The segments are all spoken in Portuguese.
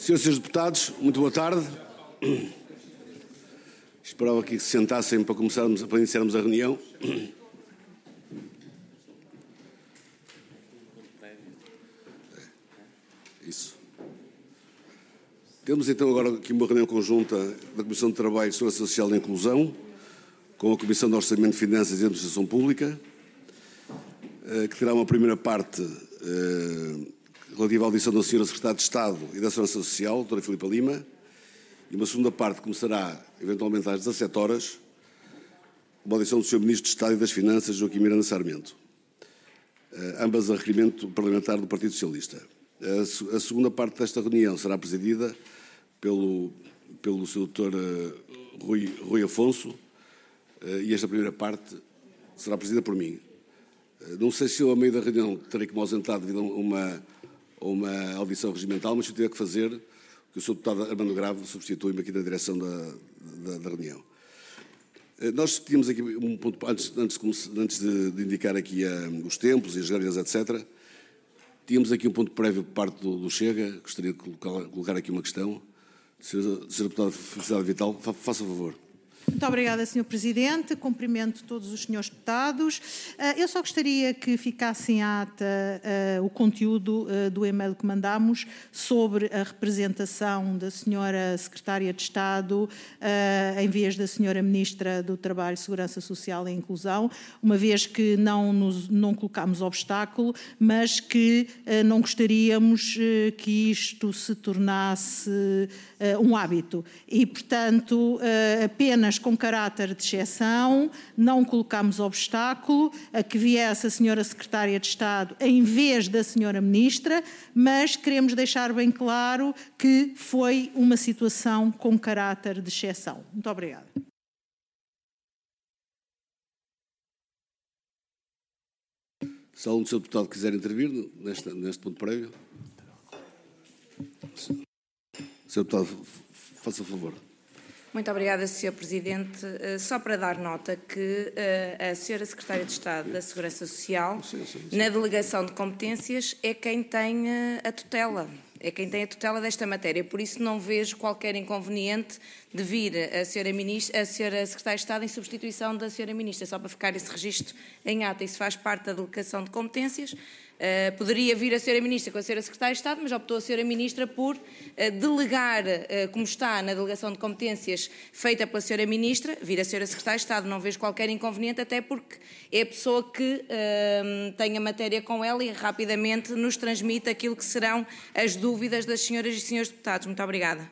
Senhoras e senhores deputados, muito boa tarde. Esperava que se sentassem para iniciarmos a reunião. Isso. Temos então agora aqui uma reunião conjunta da Comissão de Trabalho, Segurança Social e Inclusão, com a Comissão de Orçamento, Finanças e Administração Pública, que terá uma primeira parte relativa à audição da Sra. Secretária de Estado e da Segurança Social, Dra. Filipa Lima, e uma segunda parte que começará, eventualmente, às 17 horas, uma audição do Sr. Ministro de Estado e das Finanças, Joaquim Miranda Sarmento, ambas a requerimento parlamentar do Partido Socialista. A segunda parte desta reunião será presidida pelo Sr. Dr. Rui Afonso, e esta primeira parte será presidida por mim. Não sei se eu, ao meio da reunião, terei que me ausentar devido a uma audição regimental, mas se eu tiver que fazer, que o Sr. Deputado Armando Grave substitui-me aqui na direção da reunião. Nós tínhamos aqui um ponto, antes de indicar aqui os tempos e as regras, etc., tínhamos aqui um ponto prévio por parte do Chega. Gostaria de colocar aqui uma questão. Sr. Deputado Felicidade Vital, faça favor. Muito obrigada, Sr. Presidente. Cumprimento todos os senhores deputados. Eu só gostaria que ficasse em ata o conteúdo do e-mail que mandámos sobre a representação da Sra. Secretária de Estado em vez da Sra. Ministra do Trabalho, Segurança Social e Inclusão, uma vez que não colocámos obstáculo, mas que não gostaríamos que isto se tornasse um hábito. E, portanto, apenas com caráter de exceção, não colocámos obstáculo a que viesse a Sra. Secretária de Estado em vez da Sra. Ministra, mas queremos deixar bem claro que foi uma situação com caráter de exceção. Muito obrigada. Se algum Sr. Deputado quiser intervir neste ponto prévio. Sr. Deputado, faça favor. Muito obrigada, Sr. Presidente. Só para dar nota que a Sra. Secretária de Estado da Segurança Social, na delegação de competências, é quem tem a tutela. É quem tem a tutela desta matéria. Por isso não vejo qualquer inconveniente de vir a Sra. Secretária de Estado em substituição da Sra. Ministra, só para ficar esse registro em ata. Isso faz parte da delegação de competências. Poderia vir a Sra. Ministra com a Sra. Secretária de Estado, mas optou a Sra. Ministra por delegar, como está na delegação de competências feita pela Sra. Ministra, vir a Sra. Secretária de Estado. Não vejo qualquer inconveniente, até porque é a pessoa que tem a matéria com ela e rapidamente nos transmite aquilo que serão as dúvidas das senhoras e senhores deputados. Muito obrigada.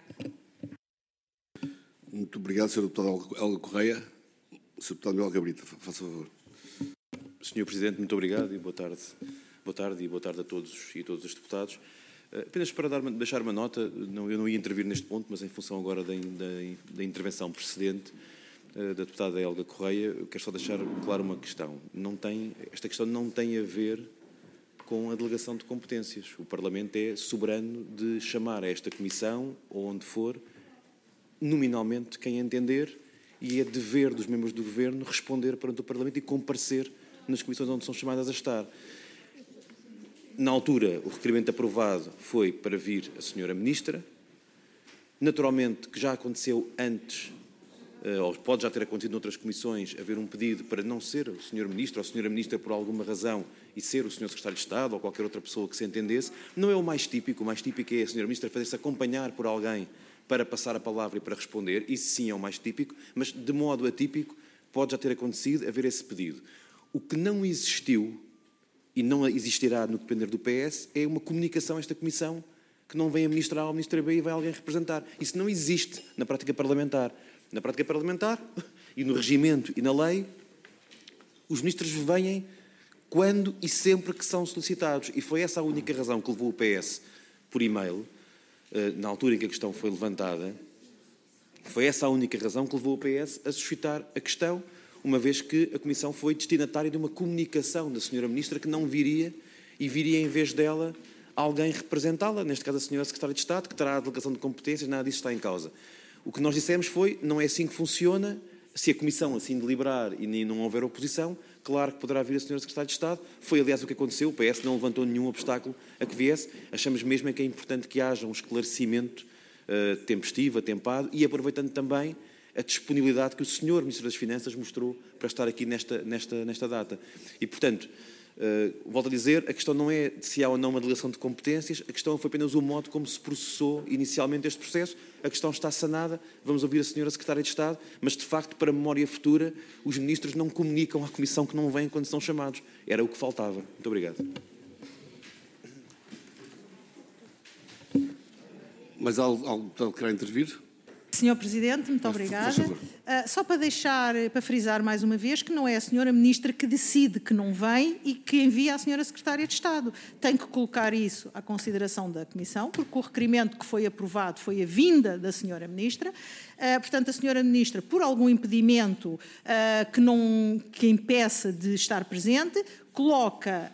Muito obrigado, Sr. Deputado Helga Correia. Sr. Deputado Miguel Gabrita, faça favor. Sr. Presidente, muito obrigado e boa tarde. Boa tarde e boa tarde a todos e todos os deputados. Apenas para deixar uma nota, eu não ia intervir neste ponto, mas em função agora da intervenção precedente da deputada Helga Correia, eu quero só deixar claro uma questão. Esta questão não tem a ver com a delegação de competências. O Parlamento é soberano de chamar a esta comissão, ou onde for, nominalmente quem entender, e é dever dos membros do Governo responder perante o Parlamento e comparecer nas comissões onde são chamadas a estar. Na altura, o requerimento aprovado foi para vir a Sra. Ministra. Naturalmente, que já aconteceu antes, ou pode já ter acontecido noutras comissões, haver um pedido para não ser o Sr. Ministro ou a Sra. Ministra por alguma razão e ser o Sr. Secretário de Estado ou qualquer outra pessoa que se entendesse. Não é o mais típico é a Sra. Ministra fazer-se acompanhar por alguém para passar a palavra e para responder. Isso sim é o mais típico, mas de modo atípico pode já ter acontecido haver esse pedido. O que não existiu e não existirá no depender do PS, é uma comunicação a esta Comissão que não vem a Ministra A ou a Ministra B e vai alguém representar. Isso não existe na prática parlamentar. Na prática parlamentar, e no regimento e na lei, os ministros vêm quando e sempre que são solicitados. E foi essa a única razão que levou o PS por e-mail, na altura em que a questão foi levantada, foi essa a única razão que levou o PS a suscitar a questão, uma vez que a Comissão foi destinatária de uma comunicação da Sra. Ministra que não viria e viria em vez dela alguém representá-la, neste caso a Sra. Secretária de Estado, que terá a delegação de competências, nada disso está em causa. O que nós dissemos foi, não é assim que funciona, se a Comissão assim deliberar e não houver oposição, claro que poderá vir a Sra. Secretária de Estado. Foi, aliás, o que aconteceu. O PS não levantou nenhum obstáculo a que viesse. Achamos mesmo que é importante que haja um esclarecimento tempestivo, atempado, e aproveitando também a disponibilidade que o Sr. Ministro das Finanças mostrou para estar aqui nesta data. E, portanto, volto a dizer, a questão não é se há ou não uma delegação de competências, a questão foi apenas o modo como se processou inicialmente este processo. A questão está sanada, vamos ouvir a Sra. Secretária de Estado, mas, de facto, para a memória futura, os ministros não comunicam à Comissão que não vêm quando são chamados. Era o que faltava. Muito obrigado. Mas algo que quer intervir? Senhor Presidente, muito obrigada. Só para frisar mais uma vez que não é a Senhora Ministra que decide que não vem e que envia à Senhora Secretária de Estado. Tem que colocar isso à consideração da Comissão, porque o requerimento que foi aprovado foi a vinda da Senhora Ministra. Portanto, a Senhora Ministra, por algum impedimento que impeça de estar presente, coloca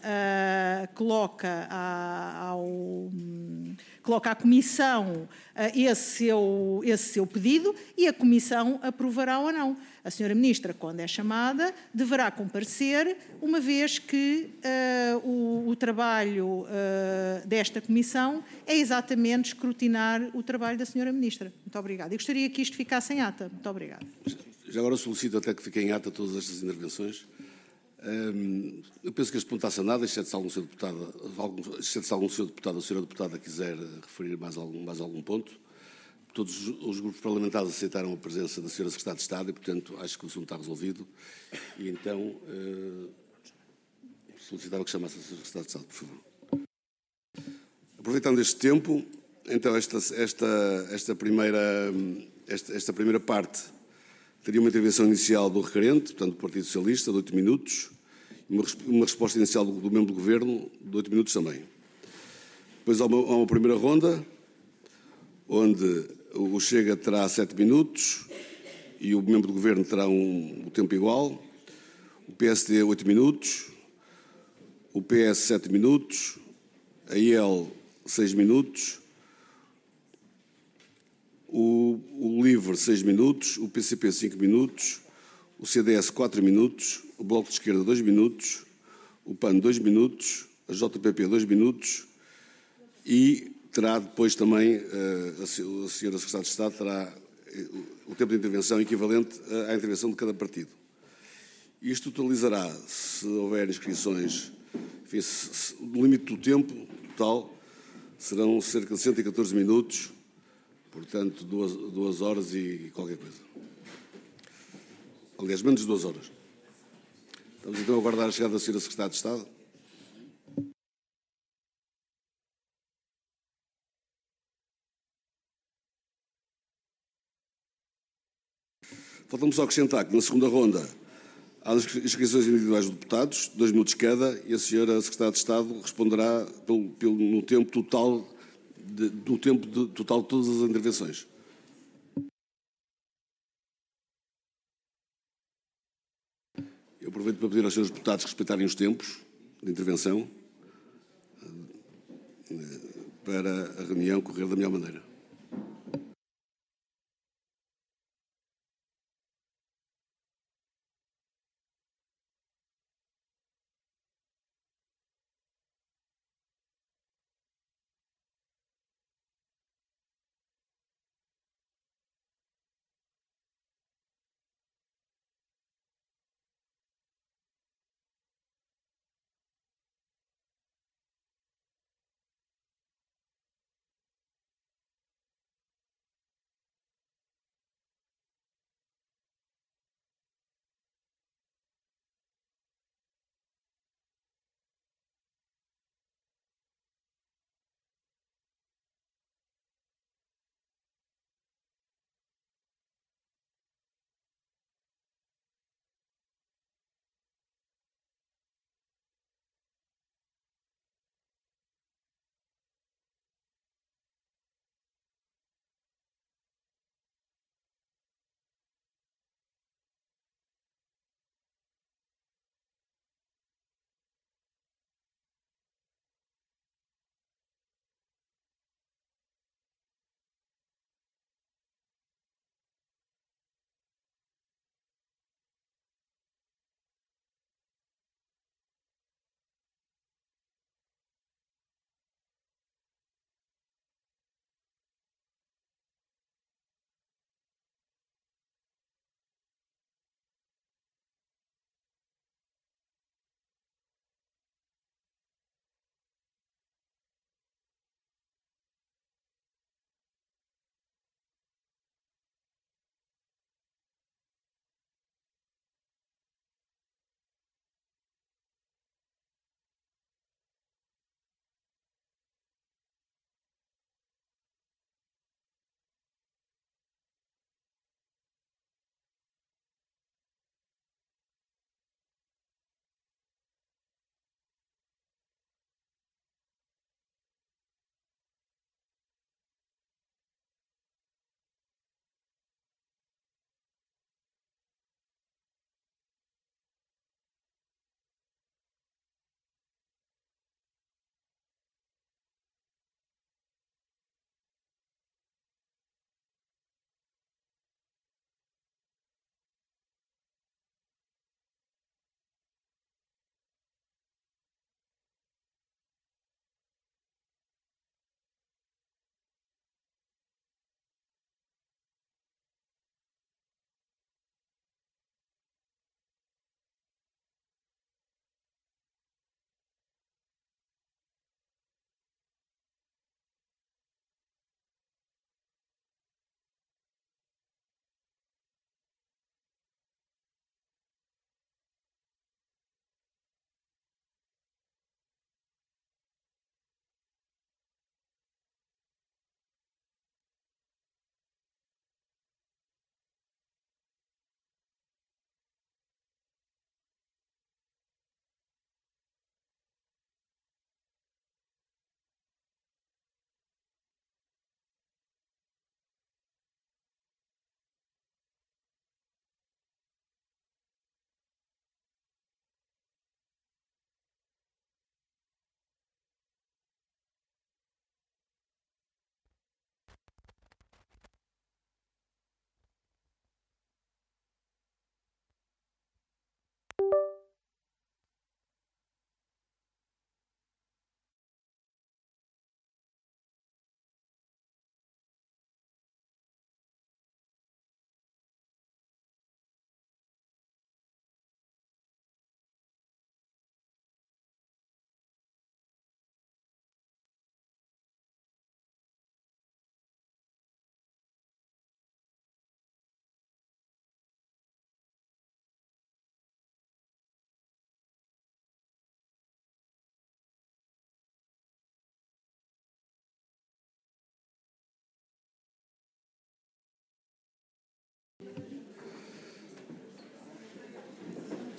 à Comissão esse seu pedido e a Comissão aprovará ou não. A Senhora Ministra, quando é chamada, deverá comparecer, uma vez que o trabalho desta Comissão é exatamente escrutinar o trabalho da Senhora Ministra. Muito obrigada. Eu gostaria que isto ficasse em ata. Muito obrigada. Já agora solicito até que fiquem em ata todas estas intervenções. Eu penso que este ponto está sanado, exceto se algum senhor deputado ou senhora deputada quiser referir mais algum ponto. Todos os grupos parlamentares aceitaram a presença da senhora Secretária de Estado e, portanto, acho que o assunto está resolvido. E então, solicitava que chamasse a senhora Secretária de Estado, por favor. Aproveitando este tempo, então esta primeira parte teria uma intervenção inicial do requerente, portanto, do Partido Socialista, de 8 minutos, e uma resposta inicial do membro do Governo, de 8 minutos também. Depois há uma primeira ronda, onde o Chega terá 7 minutos e o membro do Governo terá o tempo igual, o PSD 8 minutos, o PS 7 minutos, a IEL 6 minutos, o LIVRE 6 minutos, o PCP 5 minutos, o CDS 4 minutos, o Bloco de Esquerda 2 minutos, o PAN 2 minutos, a JPP 2 minutos e terá depois também, a senhora Secretária de Estado terá o tempo de intervenção equivalente à intervenção de cada partido. Isto totalizará, se houver inscrições, enfim, no limite do tempo total, serão cerca de 114 minutos, portanto, 2 horas e qualquer coisa. Aliás, menos de 2 horas. Estamos então a aguardar a chegada da senhora Secretária de Estado. Falta-me só acrescentar que na segunda ronda há as inscrições individuais dos deputados, 2 minutos cada, e a senhora Secretária de Estado responderá no tempo total de todas as intervenções. Eu aproveito para pedir aos senhores deputados respeitarem os tempos de intervenção para a reunião correr da melhor maneira.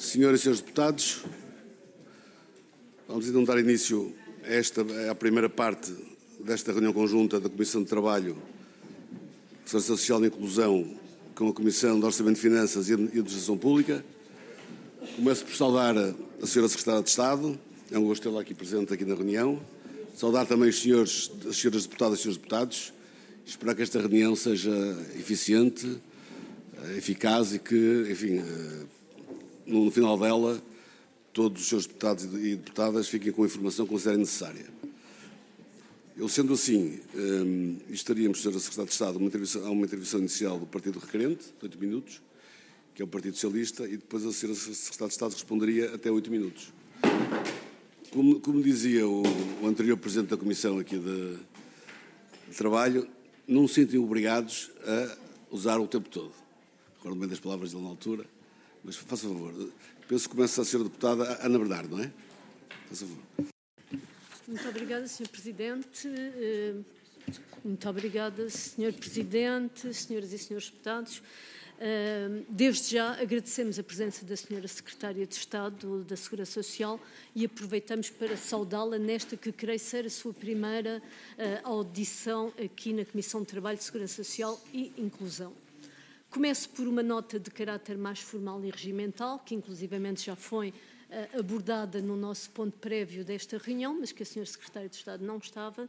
Senhoras e senhores deputados, vamos então dar início à primeira parte desta reunião conjunta da Comissão de Trabalho, Segurança Social e Inclusão com a Comissão de Orçamento de Finanças e Administração Pública. Começo por saudar a Senhora Secretária de Estado, é um gosto tê-la aqui presente aqui na reunião. Saudar também as senhoras deputadas e senhores deputados. Esperar que esta reunião seja eficiente, eficaz e que, enfim, no final dela, todos os seus deputados e deputadas fiquem com a informação que considerem necessária. Eu, sendo assim, estaríamos, Sra. Secretária de Estado, a uma intervenção inicial do Partido Requerente, de 8 minutos, que é o Partido Socialista, e depois a Sra. Secretária de Estado responderia até 8 minutos. Como dizia o anterior Presidente da Comissão aqui de Trabalho, não se sentem obrigados a usar o tempo todo. Recordo bem das palavras dele na altura, mas faça favor. Penso que começa a ser a deputada Ana Bernardo, não é? Faça favor. Muito obrigada, Sr. Presidente. Muito obrigada, Sr. Presidente, senhoras e senhores deputados. Desde já agradecemos a presença da Sra. Secretária de Estado da Segurança Social e aproveitamos para saudá-la nesta que creio ser a sua primeira audição aqui na Comissão de Trabalho, Segurança Social e Inclusão. Começo por uma nota de caráter mais formal e regimental, que inclusivamente já foi abordada no nosso ponto prévio desta reunião, mas que a Sra. Secretária de Estado não estava,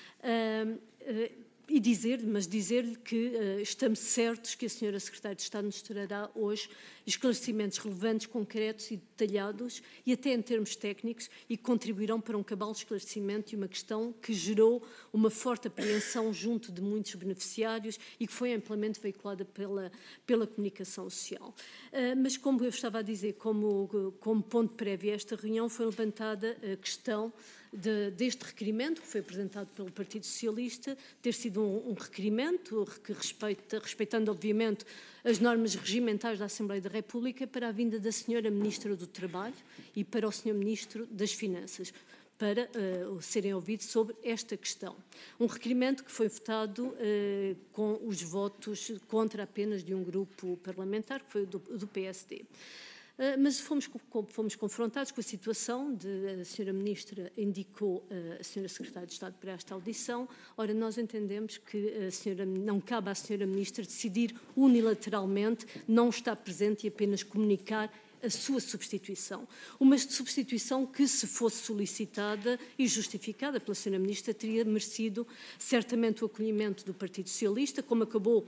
e dizer-lhe que estamos certos que a Sra. Secretária de Estado nos trará hoje esclarecimentos relevantes, concretos e detalhados, e até em termos técnicos, e contribuirão para um cabal esclarecimento de uma questão que gerou uma forte apreensão junto de muitos beneficiários e que foi amplamente veiculada pela comunicação social. Mas, como eu estava a dizer, como ponto prévio a esta reunião, foi levantada a questão deste requerimento, que foi apresentado pelo Partido Socialista, ter sido um requerimento que respeitando, obviamente, as normas regimentais da Assembleia da República, para a vinda da Sra. Ministra do Trabalho e para o Sr. Ministro das Finanças, para serem ouvidos sobre esta questão. Um requerimento que foi votado com os votos contra apenas de um grupo parlamentar, que foi o do PSD. Mas fomos confrontados com a situação de a Sra. Ministra indicou a Sra. Secretária de Estado para esta audição. Ora, nós entendemos que não cabe à Sra. Ministra decidir unilateralmente, não estar presente e apenas comunicar a sua substituição. Uma substituição que, se fosse solicitada e justificada pela Sra. Ministra, teria merecido certamente o acolhimento do Partido Socialista, como acabou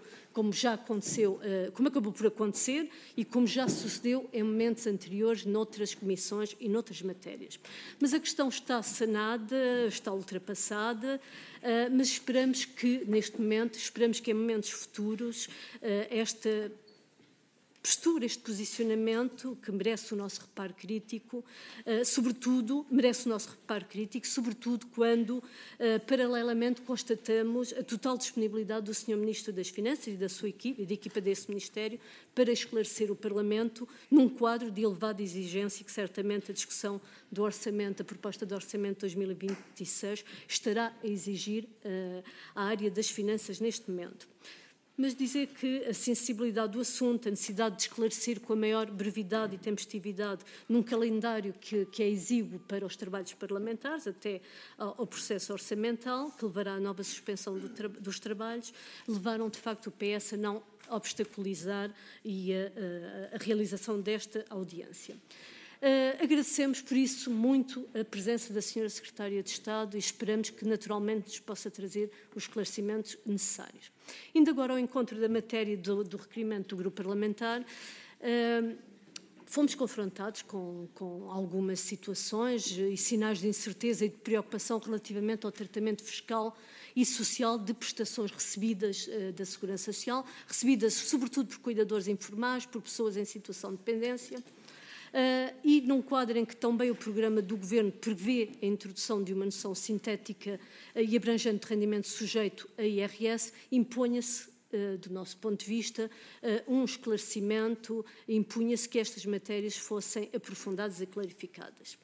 por acontecer e como já sucedeu em momentos anteriores noutras comissões e noutras matérias. Mas a questão está sanada, está ultrapassada, mas esperamos que em momentos futuros, esta postura, este posicionamento que merece o nosso reparo crítico, sobretudo quando, paralelamente, constatamos a total disponibilidade do Sr. Ministro das Finanças e da sua equipe, e da equipa desse Ministério, para esclarecer o Parlamento num quadro de elevada exigência que certamente a discussão do orçamento, a proposta de orçamento de 2026, estará a exigir à área das finanças neste momento. Mas dizer que a sensibilidade do assunto, a necessidade de esclarecer com a maior brevidade e tempestividade num calendário que é exíguo para os trabalhos parlamentares, até ao processo orçamental, que levará à nova suspensão dos trabalhos, levaram de facto o PS a não obstaculizar a realização desta audiência. Agradecemos, por isso, muito a presença da Sra. Secretária de Estado e esperamos que, naturalmente, nos possa trazer os esclarecimentos necessários. Indo agora ao encontro da matéria do requerimento do grupo parlamentar, fomos confrontados com algumas situações e sinais de incerteza e de preocupação relativamente ao tratamento fiscal e social de prestações recebidas da Segurança Social, recebidas sobretudo por cuidadores informais, por pessoas em situação de dependência, e num quadro em que também o programa do Governo prevê a introdução de uma noção sintética e abrangente de rendimento sujeito a IRS, impunha-se, do nosso ponto de vista, um esclarecimento, impunha-se que estas matérias fossem aprofundadas e clarificadas.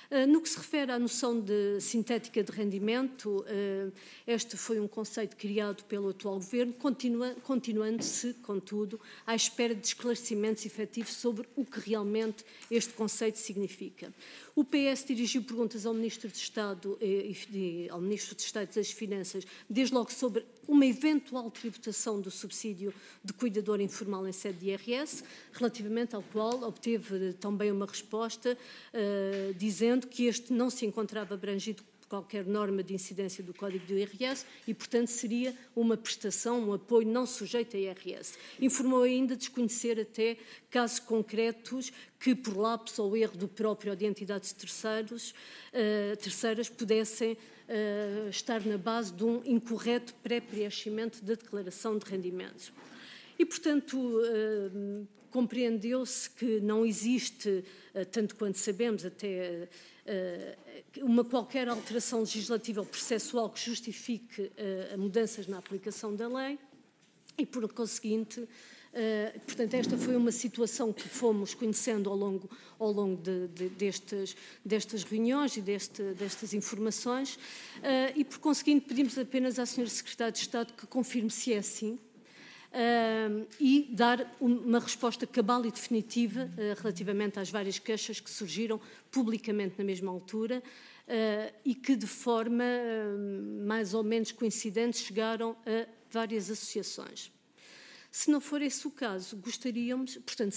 No que se refere à noção de sintética de rendimento, este foi um conceito criado pelo atual Governo, continuando-se, contudo, à espera de esclarecimentos efetivos sobre o que realmente este conceito significa. O PS dirigiu perguntas ao Ministro de Estado e ao Ministro de Estado das Finanças, desde logo sobre uma eventual tributação do subsídio de cuidador informal em sede de IRS, relativamente ao qual obteve também uma resposta dizendo que este não se encontrava abrangido por qualquer norma de incidência do Código do IRS e, portanto, seria uma prestação, um apoio não sujeito a IRS. Informou ainda desconhecer até casos concretos que, por lapso ou erro do próprio ou de entidades terceiras, pudessem estar na base de um incorreto pré-preenchimento da declaração de rendimentos. E, portanto, compreendeu-se que não existe, tanto quanto sabemos, até qualquer alteração legislativa ou processual que justifique mudanças na aplicação da lei e, por conseguinte, portanto, esta foi uma situação que fomos conhecendo ao longo destas reuniões e destas informações e, por conseguinte, pedimos apenas à Sra. Secretária de Estado que confirme se é assim e dar uma resposta cabal e definitiva relativamente às várias queixas que surgiram publicamente na mesma altura e que, de forma mais ou menos coincidente, chegaram a várias associações. Se não for esse o caso, gostaríamos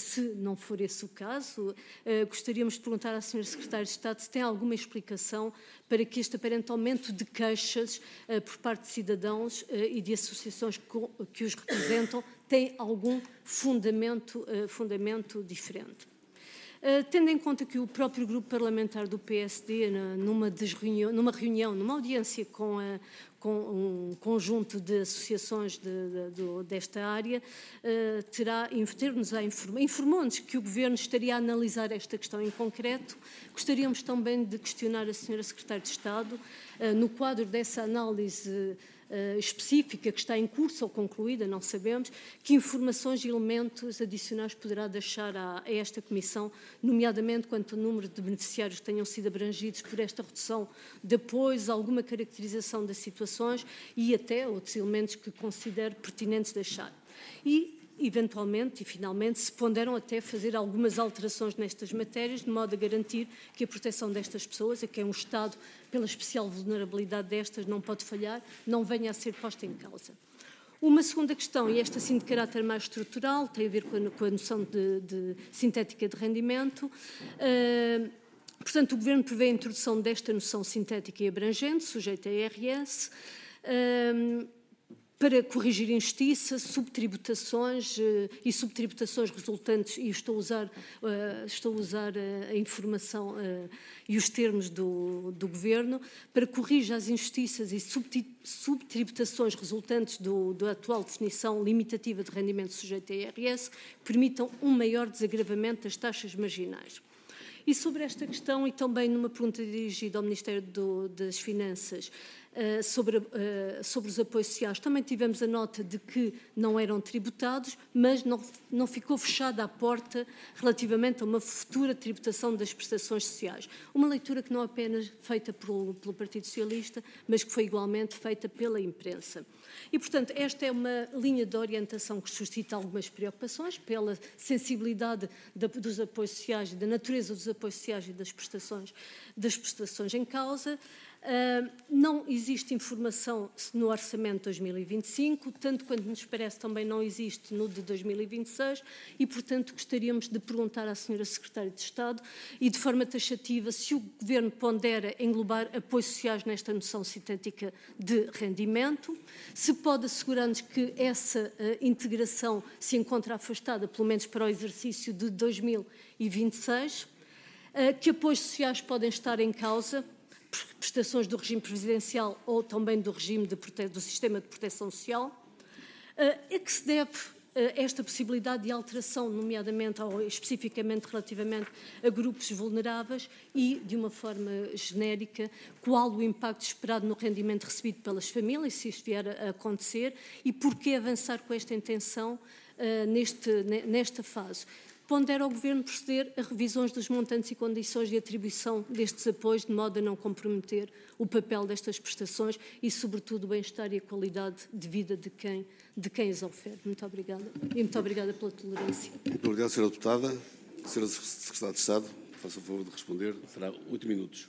de perguntar à Sra. Secretária de Estado se tem alguma explicação para que este aparente aumento de queixas por parte de cidadãos e de associações que os representam tem algum fundamento diferente. Tendo em conta que o próprio grupo parlamentar do PSD, numa audiência com um conjunto de associações desta área, informou-nos que o Governo estaria a analisar esta questão em concreto. Gostaríamos também de questionar a Sra. Secretária de Estado, no quadro dessa análise específica que está em curso ou concluída, não sabemos, que informações e elementos adicionais poderá deixar a esta Comissão, nomeadamente quanto ao número de beneficiários que tenham sido abrangidos por esta redução de apoios, alguma caracterização das situações e até outros elementos que considere pertinentes deixar. E, eventualmente e finalmente, se ponderam até fazer algumas alterações nestas matérias, de modo a garantir que a proteção destas pessoas, a que é um Estado, pela especial vulnerabilidade destas, não pode falhar, não venha a ser posta em causa. Uma segunda questão, e esta sim de caráter mais estrutural, tem a ver com a noção de sintética de rendimento. Portanto, o Governo prevê a introdução desta noção sintética e abrangente, sujeita a IRS, para corrigir injustiça, subtributações e subtributações resultantes, e estou a usar a informação e os termos do Governo, para corrigir as injustiças e subtributações resultantes da atual definição limitativa de rendimento sujeito a IRS, que permitam um maior desagravamento das taxas marginais. E sobre esta questão, e também numa pergunta dirigida ao Ministério das Finanças, sobre os apoios sociais, também tivemos a nota de que não eram tributados, mas não ficou fechada a porta relativamente a uma futura tributação das prestações sociais. Uma leitura que não apenas feita pelo Partido Socialista, mas que foi igualmente feita pela imprensa. E, portanto, esta é uma linha de orientação que suscita algumas preocupações pela sensibilidade dos apoios sociais e da natureza dos apoios sociais e das prestações em causa. Não existe informação no Orçamento de 2025, tanto quanto nos parece também não existe no de 2026 e, portanto, gostaríamos de perguntar à Sra. Secretária de Estado e, de forma taxativa, se o Governo pondera englobar apoios sociais nesta noção sintética de rendimento, se pode assegurar-nos que essa integração se encontra afastada, pelo menos para o exercício de 2026, que apoios sociais podem estar em causa, prestações do regime previdencial ou também do regime do sistema de proteção social, a que se deve esta possibilidade de alteração, nomeadamente ou especificamente relativamente a grupos vulneráveis e, de uma forma genérica, qual o impacto esperado no rendimento recebido pelas famílias, se isto vier a acontecer, e por que avançar com esta intenção nesta fase. pondera ao Governo proceder a revisões dos montantes e condições de atribuição destes apoios, de modo a não comprometer o papel destas prestações e, sobretudo, o bem-estar e a qualidade de vida de quem as oferece. Muito obrigada. E muito obrigada pela tolerância. Muito obrigado, Sra. Deputada. Sra. Secretária de Estado, faça o favor de responder. Terá 8 minutos.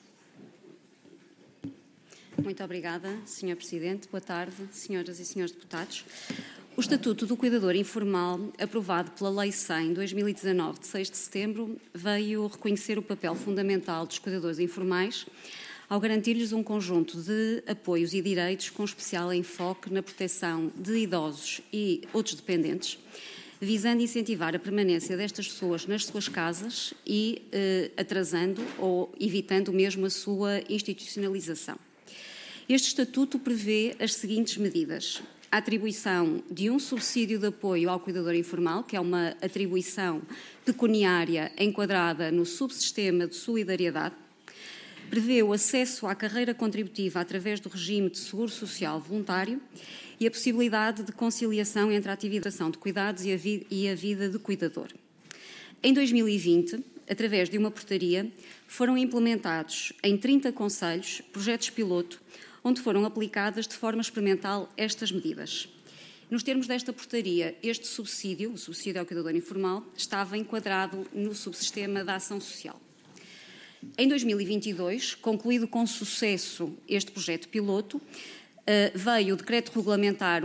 Muito obrigada, Sr. Presidente. Boa tarde, senhoras e senhores deputados. O Estatuto do Cuidador Informal, aprovado pela Lei 100/2019, de 6 de setembro, veio reconhecer o papel fundamental dos cuidadores informais ao garantir-lhes um conjunto de apoios e direitos com especial enfoque na proteção de idosos e outros dependentes, visando incentivar a permanência destas pessoas nas suas casas e atrasando ou evitando mesmo a sua institucionalização. Este Estatuto prevê as seguintes medidas: a atribuição de um subsídio de apoio ao cuidador informal, que é uma atribuição pecuniária enquadrada no subsistema de solidariedade. Prevê o acesso à carreira contributiva através do regime de seguro social voluntário e a possibilidade de conciliação entre a atividade de cuidados e a vida de cuidador. Em 2020, através de uma portaria, foram implementados em 30 concelhos projetos piloto onde foram aplicadas de forma experimental estas medidas. Nos termos desta portaria, este subsídio, o subsídio ao cuidador informal, estava enquadrado no subsistema da ação social. Em 2022, concluído com sucesso este projeto piloto, veio o Decreto Regulamentar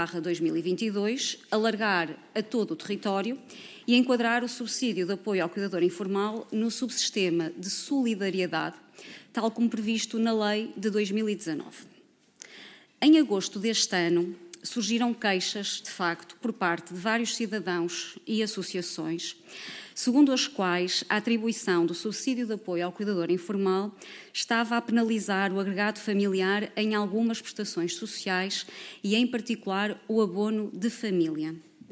1/2022 alargar a todo o território e enquadrar o subsídio de apoio ao cuidador informal no subsistema de solidariedade, tal como previsto na Lei de 2019. Em agosto deste ano, surgiram queixas, de facto, por parte de vários cidadãos e associações, segundo as quais a atribuição do subsídio de apoio ao cuidador informal estava a penalizar o agregado familiar em algumas prestações sociais e, em particular, o abono de família.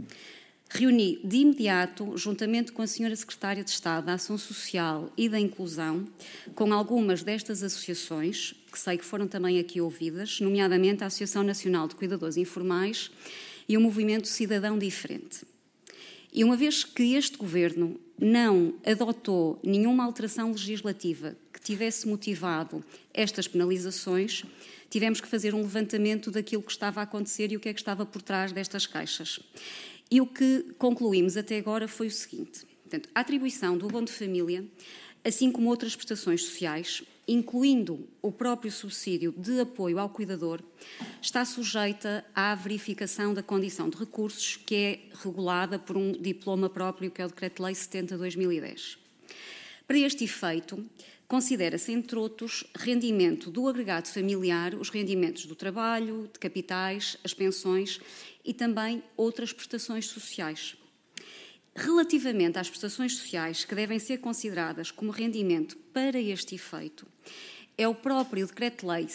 Reuni de imediato, juntamente com a Sra. Secretária de Estado da Ação Social e da Inclusão, com algumas destas associações, que sei que foram também aqui ouvidas, nomeadamente a Associação Nacional de Cuidadores Informais e o Movimento Cidadão Diferente. E uma vez que este Governo não adotou nenhuma alteração legislativa que tivesse motivado estas penalizações, tivemos que fazer um levantamento daquilo que estava a acontecer e o que é que estava por trás destas queixas. E o que concluímos até agora foi o seguinte: portanto, a atribuição do abono de família, assim como outras prestações sociais, incluindo o próprio subsídio de apoio ao cuidador, está sujeita à verificação da condição de recursos, que é regulada por um diploma próprio, que é o Decreto-Lei 70/2010. Para este efeito, considera-se, entre outros, rendimento do agregado familiar, os rendimentos do trabalho, de capitais, as pensões e também outras prestações sociais. Relativamente às prestações sociais que devem ser consideradas como rendimento para este efeito, é o próprio Decreto-Lei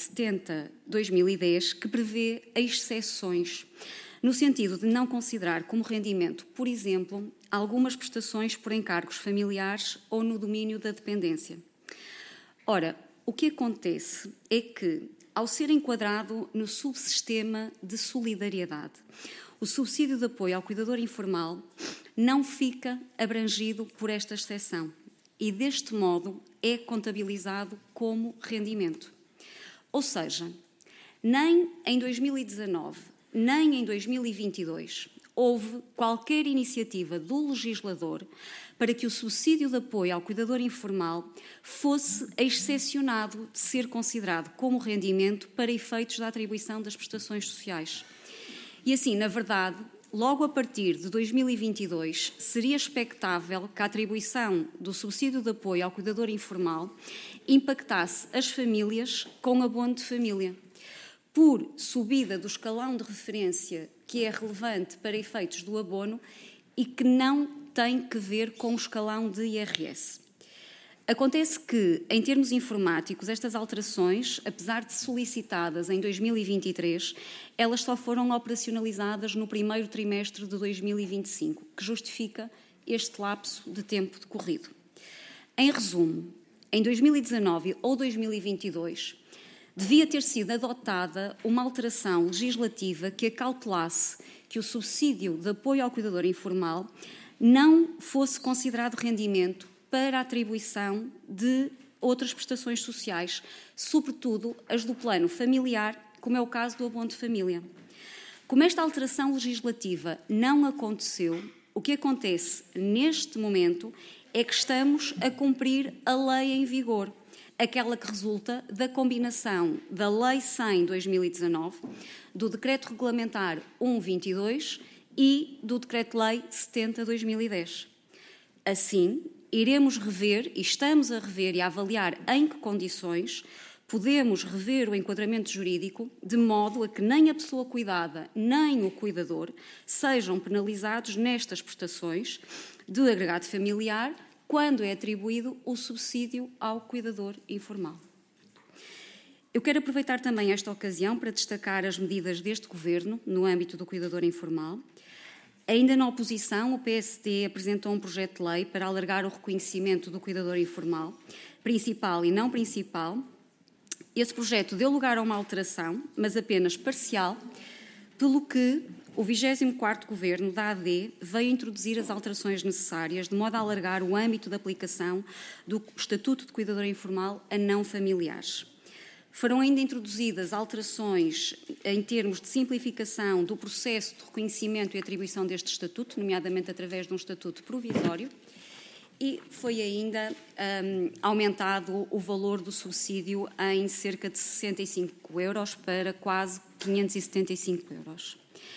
70/2010 que prevê exceções, no sentido de não considerar como rendimento, por exemplo, algumas prestações por encargos familiares ou no domínio da dependência. Ora, o que acontece é que, ao ser enquadrado no subsistema de solidariedade, o subsídio de apoio ao cuidador informal não fica abrangido por esta exceção e, deste modo, é contabilizado como rendimento. Ou seja, nem em 2019, nem em 2022, houve qualquer iniciativa do legislador para que o subsídio de apoio ao cuidador informal fosse excepcionado de ser considerado como rendimento para efeitos da atribuição das prestações sociais. E assim, na verdade, logo a partir de 2022, seria expectável que a atribuição do subsídio de apoio ao cuidador informal impactasse as famílias com abono de família, por subida do escalão de referência que é relevante para efeitos do abono e que não tem que ver com o escalão de IRS. Acontece que, em termos informáticos, estas alterações, apesar de solicitadas em 2023, elas só foram operacionalizadas no primeiro trimestre de 2025, que justifica este lapso de tempo decorrido. Em resumo, em 2019 ou 2022, devia ter sido adotada uma alteração legislativa que acautelasse que o subsídio de apoio ao cuidador informal não fosse considerado rendimento para a atribuição de outras prestações sociais, sobretudo as do plano familiar, como é o caso do abono de família. Como esta alteração legislativa não aconteceu, o que acontece neste momento é que estamos a cumprir a lei em vigor, aquela que resulta da combinação da Lei 100/2019, do Decreto Regulamentar 1/22 e do Decreto-Lei 70/2010. Assim, iremos rever, e estamos a rever e a avaliar em que condições podemos rever o enquadramento jurídico de modo a que nem a pessoa cuidada nem o cuidador sejam penalizados nestas prestações de agregado familiar quando é atribuído o subsídio ao cuidador informal. Eu quero aproveitar também esta ocasião para destacar as medidas deste Governo no âmbito do cuidador informal. Ainda na oposição, o PSD apresentou um projeto de lei para alargar o reconhecimento do cuidador informal, principal e não principal. Esse projeto deu lugar a uma alteração, mas apenas parcial, pelo que o 24º Governo da AD veio introduzir as alterações necessárias de modo a alargar o âmbito de aplicação do Estatuto de Cuidador Informal a não familiares. Foram ainda introduzidas alterações em termos de simplificação do processo de reconhecimento e atribuição deste Estatuto, nomeadamente através de um Estatuto provisório, e foi ainda aumentado o valor do subsídio em cerca de 65 euros para quase 575 euros.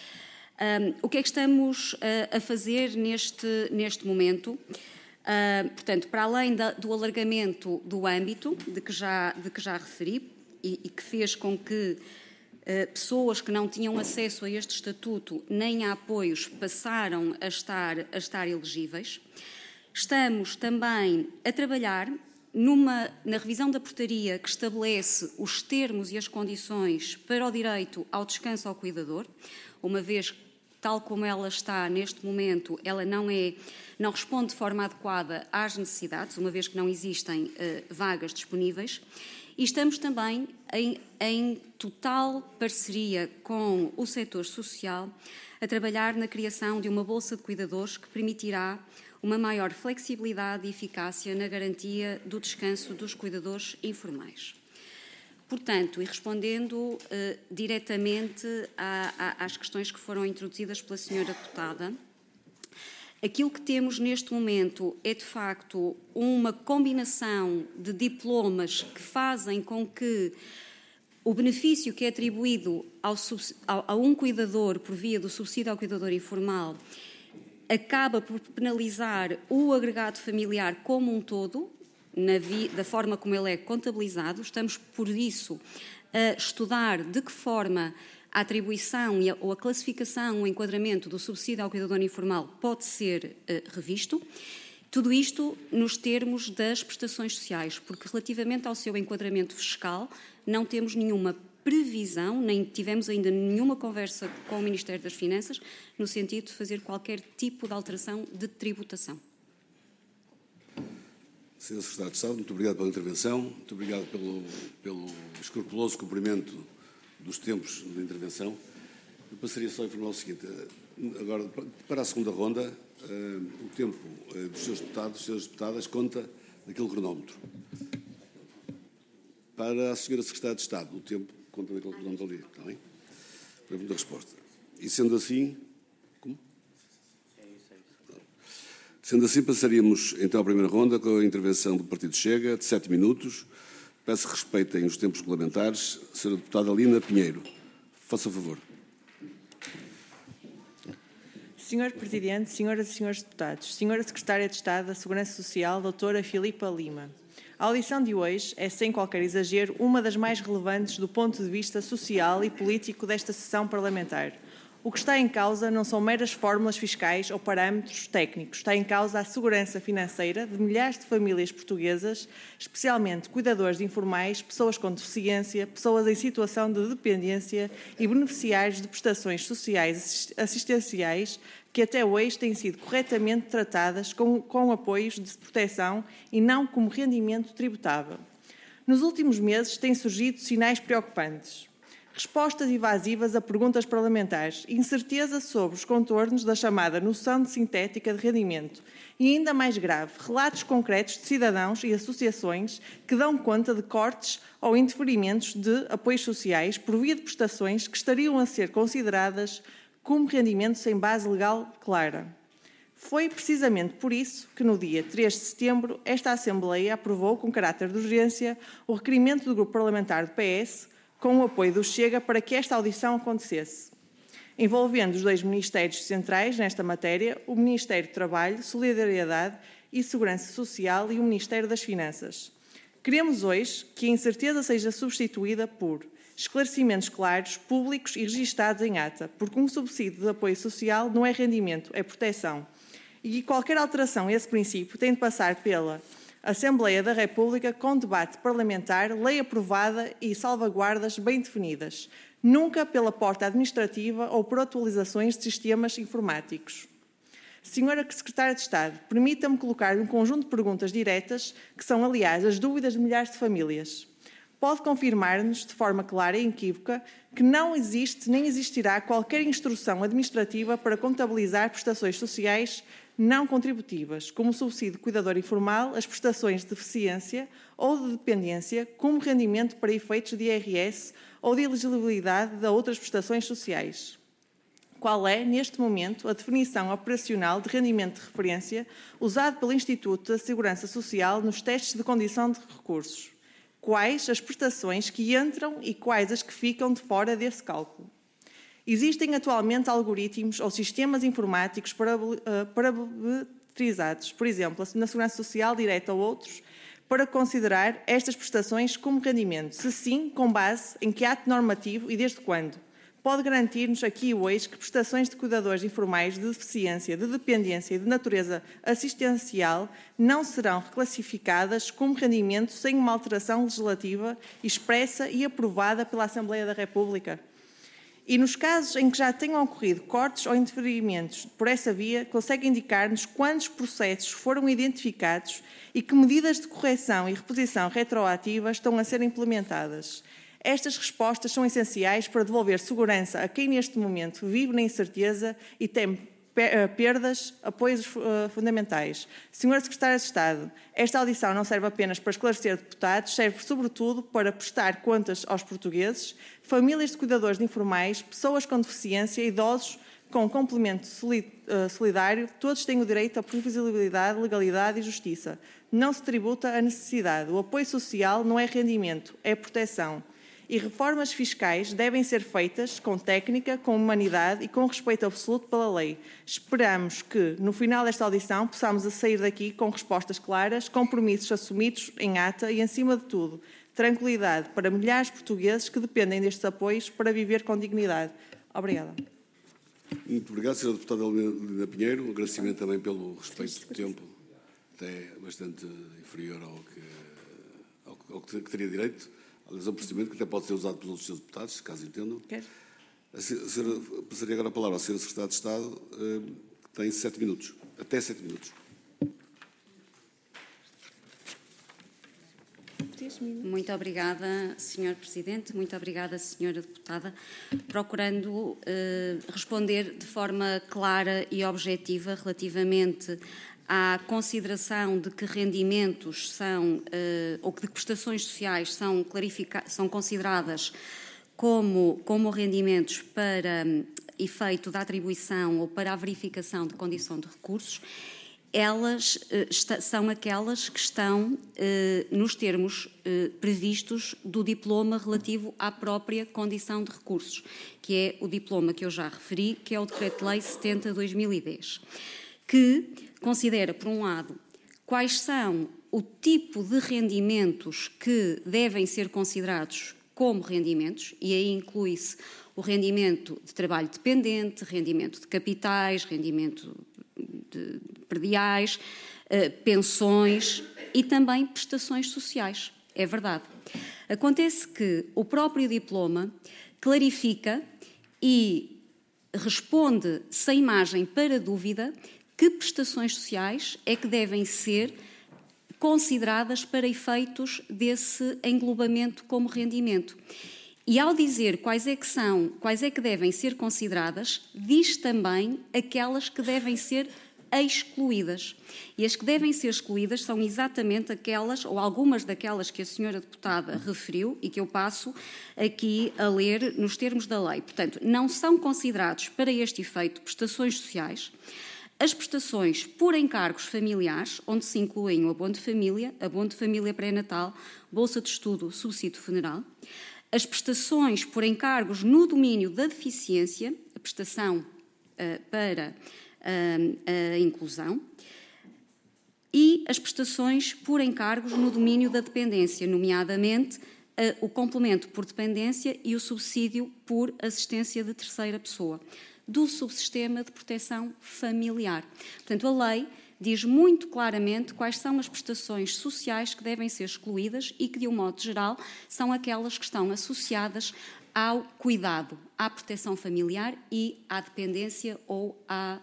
O que é que estamos a fazer neste momento? Portanto, para além do alargamento do âmbito de que já referi e que fez com que pessoas que não tinham acesso a este estatuto nem a apoios passaram a estar elegíveis, estamos também a trabalhar na revisão da portaria que estabelece os termos e as condições para o direito ao descanso ao cuidador, uma vez que, tal como ela está neste momento, ela não responde de forma adequada às necessidades, uma vez que não existem vagas disponíveis. E estamos também em total parceria com o setor social a trabalhar na criação de uma bolsa de cuidadores que permitirá uma maior flexibilidade e eficácia na garantia do descanso dos cuidadores informais. Portanto, e respondendo diretamente às questões que foram introduzidas pela senhora deputada, aquilo que temos neste momento é, de facto, uma combinação de diplomas que fazem com que o benefício que é atribuído a um cuidador por via do subsídio ao cuidador informal acaba por penalizar o agregado familiar como um todo, da forma como ele é contabilizado. Estamos, por isso, a estudar de que forma a atribuição ou a classificação, o enquadramento do subsídio ao cuidador informal pode ser revisto. Tudo isto nos termos das prestações sociais, porque relativamente ao seu enquadramento fiscal não temos nenhuma previsão, nem tivemos ainda nenhuma conversa com o Ministério das Finanças no sentido de fazer qualquer tipo de alteração de tributação. Sr. Secretário de Estado, muito obrigado pela intervenção, muito obrigado pelo escrupuloso cumprimento dos tempos de intervenção. Eu passaria só a informar o seguinte: agora, para a segunda ronda, o tempo dos seus deputados, das senhoras deputadas, conta naquele cronómetro. Para a senhora Secretária de Estado, o tempo conta naquele cronómetro ali, está bem? Pergunta a resposta. E sendo assim... Como? Sendo assim, passaríamos então à primeira ronda com a intervenção do Partido Chega, de 7 minutos. Peço que respeitem os tempos regulamentares. Senhora Deputada Lina Pinheiro, faça o favor. Senhor Presidente, senhoras e senhores deputados, senhora Secretária de Estado da Segurança Social, doutora Filipa Lima. A audição de hoje é, sem qualquer exagero, uma das mais relevantes do ponto de vista social e político desta sessão parlamentar. O que está em causa não são meras fórmulas fiscais ou parâmetros técnicos. Está em causa a segurança financeira de milhares de famílias portuguesas, especialmente cuidadores informais, pessoas com deficiência, pessoas em situação de dependência e beneficiários de prestações sociais assistenciais que até hoje têm sido corretamente tratadas com apoios de proteção e não como rendimento tributável. Nos últimos meses têm surgido sinais preocupantes. respostas evasivas a perguntas parlamentares, incerteza sobre os contornos da chamada noção de sintética de rendimento e, ainda mais grave, relatos concretos de cidadãos e associações que dão conta de cortes ou indeferimentos de apoios sociais por via de prestações que estariam a ser consideradas como rendimento sem base legal clara. Foi precisamente por isso que, no dia 3 de setembro, esta Assembleia aprovou, com caráter de urgência, o requerimento do Grupo Parlamentar do PS, com o apoio do Chega, para que esta audição acontecesse, envolvendo os 2 Ministérios centrais nesta matéria, o Ministério do Trabalho, Solidariedade e Segurança Social e o Ministério das Finanças. Queremos hoje que a incerteza seja substituída por esclarecimentos claros, públicos e registados em ata, porque um subsídio de apoio social não é rendimento, é proteção. E qualquer alteração a esse princípio tem de passar pela Assembleia da República com debate parlamentar, lei aprovada e salvaguardas bem definidas, nunca pela porta administrativa ou por atualizações de sistemas informáticos. Senhora Secretária de Estado, permita-me colocar um conjunto de perguntas diretas, que são, aliás, as dúvidas de milhares de famílias. Pode confirmar-nos, de forma clara e inequívoca, que não existe nem existirá qualquer instrução administrativa para contabilizar prestações sociais não contributivas, como o subsídio de cuidador informal, as prestações de deficiência ou de dependência, como rendimento para efeitos de IRS ou de elegibilidade de outras prestações sociais. Qual é, neste momento, a definição operacional de rendimento de referência usado pelo Instituto da Segurança Social nos testes de condição de recursos? Quais as prestações que entram e quais as que ficam de fora desse cálculo? Existem atualmente algoritmos ou sistemas informáticos parametrizados, por exemplo, na Segurança Social direta ou outros, para considerar estas prestações como rendimento? Se sim, com base em que ato normativo e desde quando? Pode garantir-nos aqui e hoje que prestações de cuidadores informais de deficiência, de dependência e de natureza assistencial não serão reclassificadas como rendimento sem uma alteração legislativa expressa e aprovada pela Assembleia da República? E nos casos em que já tenham ocorrido cortes ou indeferimentos por essa via, consegue indicar-nos quantos processos foram identificados e que medidas de correção e reposição retroativa estão a ser implementadas? Estas respostas são essenciais para devolver segurança a quem neste momento vive na incerteza e tem perdas, apoios fundamentais. Senhora Secretária de Estado, esta audição não serve apenas para esclarecer deputados, serve sobretudo para prestar contas aos portugueses, famílias de cuidadores informais, pessoas com deficiência, idosos com complemento solidário, todos têm o direito à previsibilidade, legalidade e justiça. Não se tributa a necessidade. O apoio social não é rendimento, é proteção. E reformas fiscais devem ser feitas com técnica, com humanidade e com respeito absoluto pela lei. Esperamos que, no final desta audição, possamos sair daqui com respostas claras, compromissos assumidos em ata e, acima de tudo, tranquilidade para milhares de portugueses que dependem destes apoios para viver com dignidade. Obrigada. Muito obrigado, Sra. Deputada Helena Pinheiro. Um agradecimento também pelo respeito do tempo, até bastante inferior ao que teria direito. Aliás, é um procedimento que até pode ser usado pelos outros deputados, caso entendam. Quer? Passaria agora a palavra ao Sr. Secretário de Estado, que tem 7 minutos, até 7 minutos. Muito obrigada, Sr. Presidente, muito obrigada, Sra. Deputada. Procurando responder de forma clara e objetiva relativamente à consideração de que rendimentos são, ou que prestações sociais são consideradas como rendimentos para efeito da atribuição ou para a verificação de condição de recursos, elas são aquelas que estão nos termos previstos do diploma relativo à própria condição de recursos, que é o diploma que eu já referi, que é o Decreto-Lei 70/2010, que considera, por um lado, quais são o tipo de rendimentos que devem ser considerados como rendimentos, e aí inclui-se o rendimento de trabalho dependente, rendimento de capitais, rendimento de prediais, pensões e também prestações sociais. É verdade. Acontece que o próprio diploma clarifica e responde sem margem para dúvida que prestações sociais é que devem ser consideradas para efeitos desse englobamento como rendimento. E ao dizer quais é que devem ser consideradas, diz também aquelas que devem ser excluídas. E as que devem ser excluídas são exatamente aquelas, ou algumas daquelas que a senhora deputada referiu e que eu passo aqui a ler nos termos da lei. Portanto, não são considerados para este efeito prestações sociais as prestações por encargos familiares, onde se incluem o abono de família pré-natal, bolsa de estudo, subsídio funeral, as prestações por encargos no domínio da deficiência, a prestação para a inclusão, e as prestações por encargos no domínio da dependência, nomeadamente o complemento por dependência e o subsídio por assistência de terceira pessoa, do subsistema de proteção familiar. Portanto, a lei diz muito claramente quais são as prestações sociais que devem ser excluídas e que, de um modo geral, são aquelas que estão associadas ao cuidado, à proteção familiar e à dependência ou à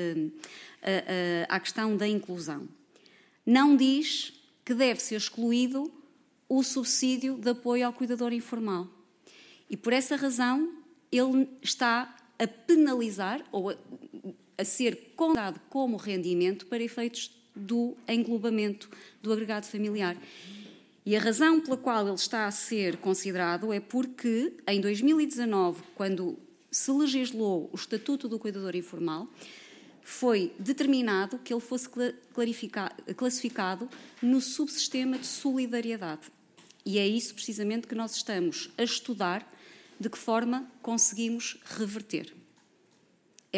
questão da inclusão. Não diz que deve ser excluído o subsídio de apoio ao cuidador informal. E, por essa razão, ele está a penalizar ou a ser contado como rendimento para efeitos do englobamento do agregado familiar. E a razão pela qual ele está a ser considerado é porque, em 2019, quando se legislou o Estatuto do Cuidador Informal, foi determinado que ele fosse classificado no subsistema de solidariedade. E é isso, precisamente, que nós estamos a estudar, de que forma conseguimos reverter. É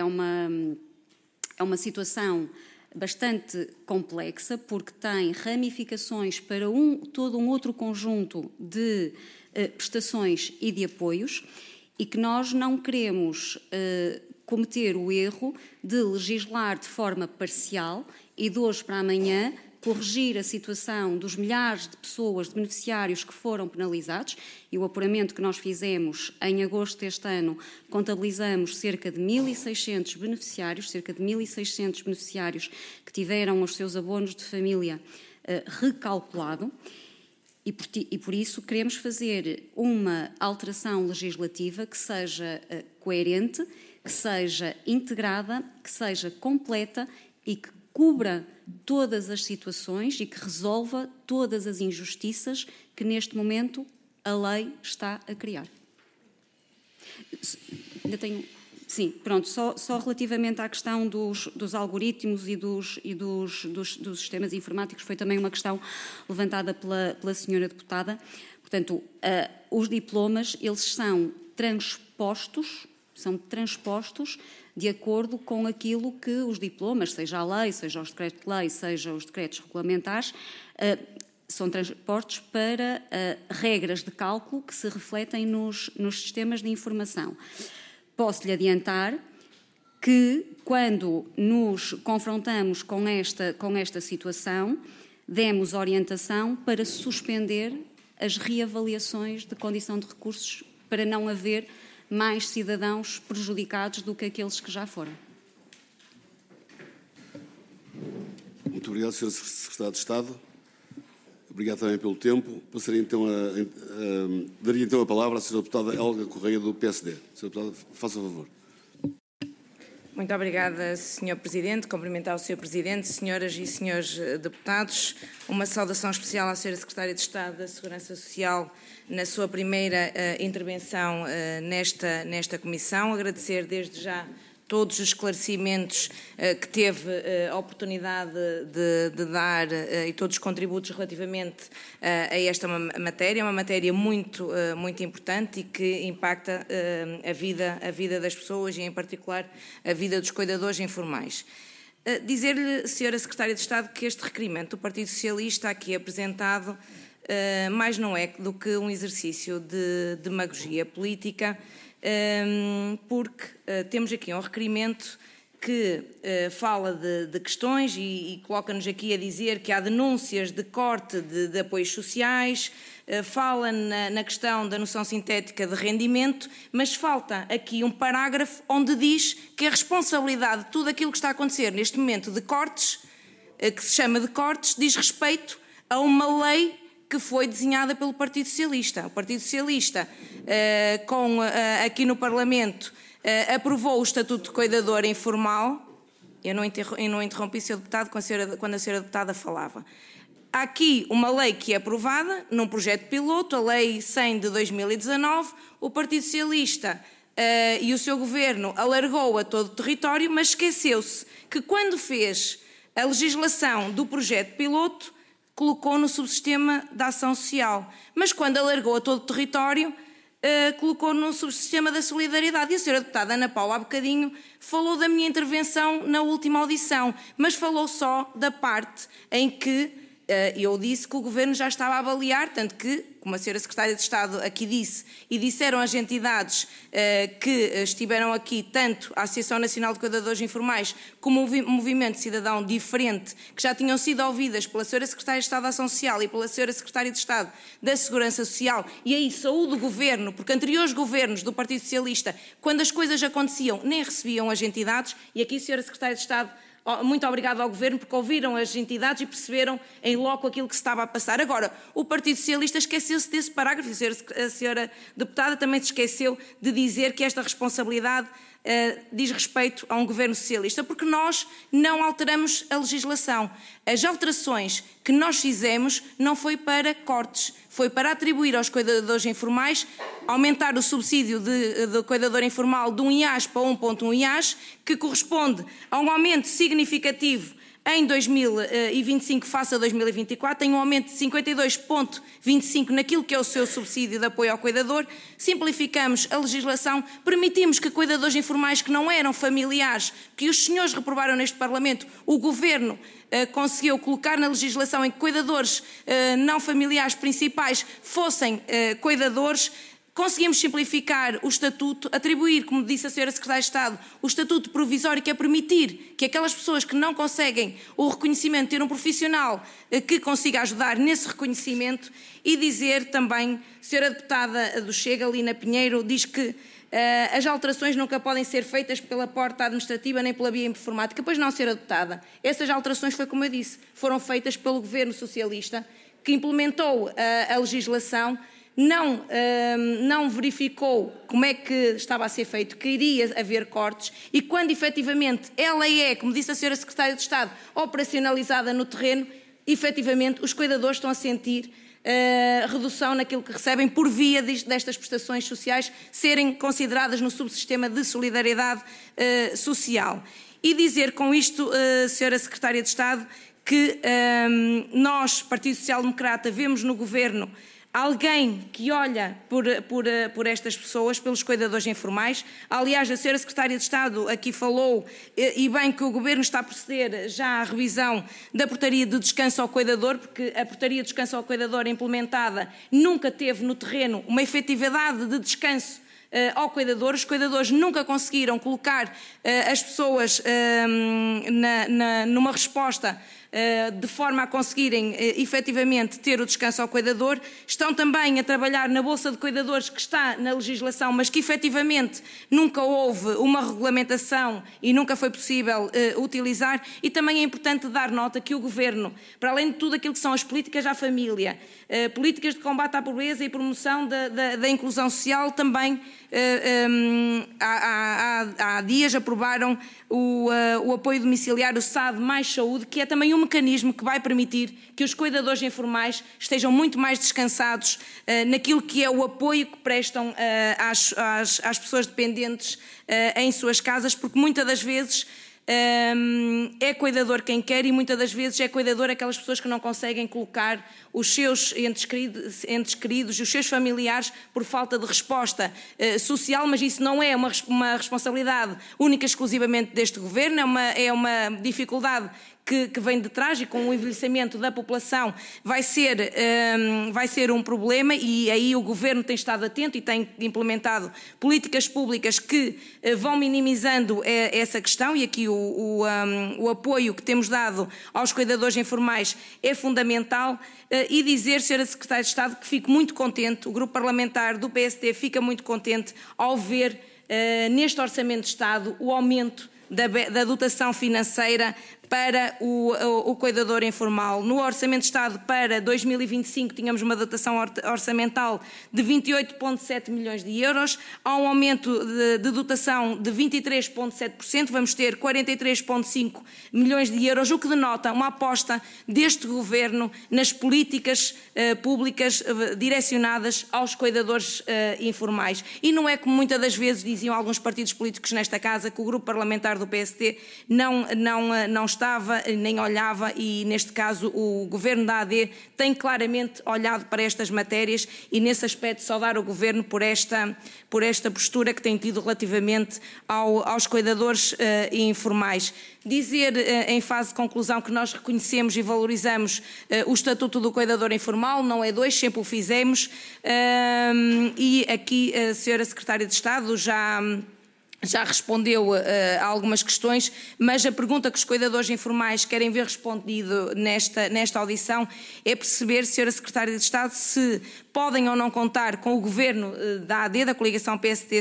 uma situação bastante complexa, porque tem ramificações para todo um outro conjunto de prestações e de apoios, e que nós não queremos cometer o erro de legislar de forma parcial e de hoje para amanhã corrigir a situação dos milhares de pessoas, de beneficiários que foram penalizados, e o apuramento que nós fizemos em agosto deste ano, contabilizamos cerca de 1.600 beneficiários que tiveram os seus abonos de família recalculado, e por isso queremos fazer uma alteração legislativa que seja coerente, que seja integrada, que seja completa e que cubra todas as situações e que resolva todas as injustiças que neste momento a lei está a criar. Ainda tenho... Sim, pronto, só relativamente à questão dos algoritmos e dos sistemas informáticos, foi também uma questão levantada pela senhora deputada. Portanto, os diplomas, eles são transpostos de acordo com aquilo que os diplomas, seja a lei, seja os decretos de lei, seja os decretos regulamentares, são transpostos para regras de cálculo que se refletem nos sistemas de informação. Posso-lhe adiantar que, quando nos confrontamos com esta situação, demos orientação para suspender as reavaliações de condição de recursos para não haver mais cidadãos prejudicados do que aqueles que já foram. Muito obrigado, Sr. Secretário de Estado. Obrigado também pelo tempo. Passaria então daria então a palavra à Sra. Deputada Helga Correia, do PSD. Sra. Deputada, faça favor. Muito obrigada, Sr. Presidente. Cumprimentar o Sr. Presidente, senhoras e senhores deputados. Uma saudação especial à Sra. Secretária de Estado da Segurança Social na sua primeira intervenção nesta Comissão. Agradecer desde já todos os esclarecimentos que teve a oportunidade de dar e todos os contributos relativamente a esta matéria, uma matéria muito importante e que impacta a vida das pessoas e, em particular, a vida dos cuidadores informais. Dizer-lhe, Sra. Secretária de Estado, que este requerimento do Partido Socialista aqui apresentado mais não é do que um exercício de demagogia política, porque temos aqui um requerimento que fala de questões e coloca-nos aqui a dizer que há denúncias de corte de apoios sociais, fala na questão da noção sintética de rendimento, mas falta aqui um parágrafo onde diz que a responsabilidade de tudo aquilo que está a acontecer neste momento de cortes, que se chama de cortes, diz respeito a uma lei que foi desenhada pelo Partido Socialista. O Partido Socialista, aqui no Parlamento, aprovou o Estatuto de Cuidador Informal. Eu não interrompi o Sr. Deputado quando a Sra. Deputada falava. Há aqui uma lei que é aprovada num projeto piloto, a Lei 100 de 2019. O Partido Socialista e o seu governo alargou a todo o território, mas esqueceu-se que quando fez a legislação do projeto piloto, colocou no subsistema da ação social. Mas quando alargou a todo o território, colocou no subsistema da solidariedade. E a Sra. Deputada Ana Paula, há bocadinho, falou da minha intervenção na última audição, mas falou só da parte em que eu disse que o Governo já estava a avaliar, tanto que, como a Sra. Secretária de Estado aqui disse, e disseram as entidades que estiveram aqui, tanto a Associação Nacional de Cuidadores Informais como o Movimento Cidadão Diferente, que já tinham sido ouvidas pela Sra. Secretária de Estado da Ação Social e pela Sra. Secretária de Estado da Segurança Social, e aí saúde o Governo, porque anteriores governos do Partido Socialista, quando as coisas aconteciam, nem recebiam as entidades, e aqui a Sra. Secretária de Estado, muito obrigado ao Governo, porque ouviram as entidades e perceberam em loco aquilo que se estava a passar. Agora, o Partido Socialista esqueceu-se desse parágrafo, a Sra. Deputada também se esqueceu de dizer que esta responsabilidade diz respeito a um Governo Socialista, porque nós não alteramos a legislação. As alterações que nós fizemos não foi para cortes, foi para atribuir aos cuidadores informais, aumentar o subsídio de cuidador informal de 1 IAS para 1,1 IAS, que corresponde a um aumento significativo em 2025 face a 2024, tem um aumento de 52,25 naquilo que é o seu subsídio de apoio ao cuidador. Simplificamos a legislação, permitimos que cuidadores informais que não eram familiares, que os senhores reprovaram neste Parlamento, o Governo conseguiu colocar na legislação em que cuidadores não familiares principais fossem cuidadores. Conseguimos simplificar o Estatuto, atribuir, como disse a Sra. Secretária de Estado, o Estatuto provisório, que é permitir que aquelas pessoas que não conseguem o reconhecimento, ter um profissional que consiga ajudar nesse reconhecimento, e dizer também, Sra. Deputada do Chega, Lina Pinheiro, diz que as alterações nunca podem ser feitas pela porta administrativa nem pela via informática. Pois não, Sra. Deputada, essas alterações, foi como eu disse, foram feitas pelo Governo Socialista, que implementou a legislação, não verificou como é que estava a ser feito, que iria haver cortes, e quando efetivamente ela é, como disse a Sra. Secretária de Estado, operacionalizada no terreno, efetivamente os cuidadores estão a sentir redução naquilo que recebem por via destas prestações sociais serem consideradas no subsistema de solidariedade social. E dizer com isto, Sra. Secretária de Estado, que nós, Partido Social Democrata, vemos no Governo alguém que olha por estas pessoas, pelos cuidadores informais. Aliás, a Sra. Secretária de Estado aqui falou, e bem, que o Governo está a proceder já à revisão da portaria de descanso ao cuidador, porque a portaria de descanso ao cuidador implementada nunca teve no terreno uma efetividade de descanso ao cuidador. Os cuidadores nunca conseguiram colocar as pessoas numa resposta de forma a conseguirem efetivamente ter o descanso ao cuidador. Estão também a trabalhar na Bolsa de Cuidadores, que está na legislação, mas que efetivamente nunca houve uma regulamentação e nunca foi possível utilizar. E também é importante dar nota que o Governo, para além de tudo aquilo que são as políticas à família, políticas de combate à pobreza e promoção da inclusão social, também há dias aprovaram o apoio domiciliário SAD mais saúde, que é também um mecanismo que vai permitir que os cuidadores informais estejam muito mais descansados naquilo que é o apoio que prestam às pessoas dependentes em suas casas, porque muitas das vezes é cuidador quem quer, e muitas das vezes é cuidador aquelas pessoas que não conseguem colocar os seus entes queridos, os seus familiares, por falta de resposta social. Mas isso não é uma responsabilidade única e exclusivamente deste Governo, é uma dificuldade que vem de trás, e com o envelhecimento da população vai ser um problema, e aí o Governo tem estado atento e tem implementado políticas públicas que vão minimizando essa questão, e aqui o apoio que temos dado aos cuidadores informais é fundamental. E dizer, Sra. Secretária de Estado, que fico muito contente, o Grupo Parlamentar do PSD fica muito contente ao ver neste Orçamento de Estado o aumento da dotação financeira para o cuidador informal. No Orçamento de Estado para 2025 tínhamos uma dotação orçamental de 28,7 milhões de euros, há um aumento de dotação de 23,7%, vamos ter 43,5 milhões de euros, o que denota uma aposta deste Governo nas políticas públicas direcionadas aos cuidadores informais. E não é como muitas das vezes diziam alguns partidos políticos nesta casa, que o grupo parlamentar do PSD não estava, nem olhava, e neste caso o Governo da AD tem claramente olhado para estas matérias, e nesse aspecto saudar o Governo por esta postura que tem tido relativamente aos cuidadores informais. Dizer em fase de conclusão que nós reconhecemos e valorizamos o Estatuto do Cuidador Informal, não é dois, sempre o fizemos, e aqui a Sra. Secretária de Estado já respondeu a algumas questões, mas a pergunta que os cuidadores informais querem ver respondido nesta audição é perceber, Sra. Secretária de Estado, se podem ou não contar com o Governo da AD, da coligação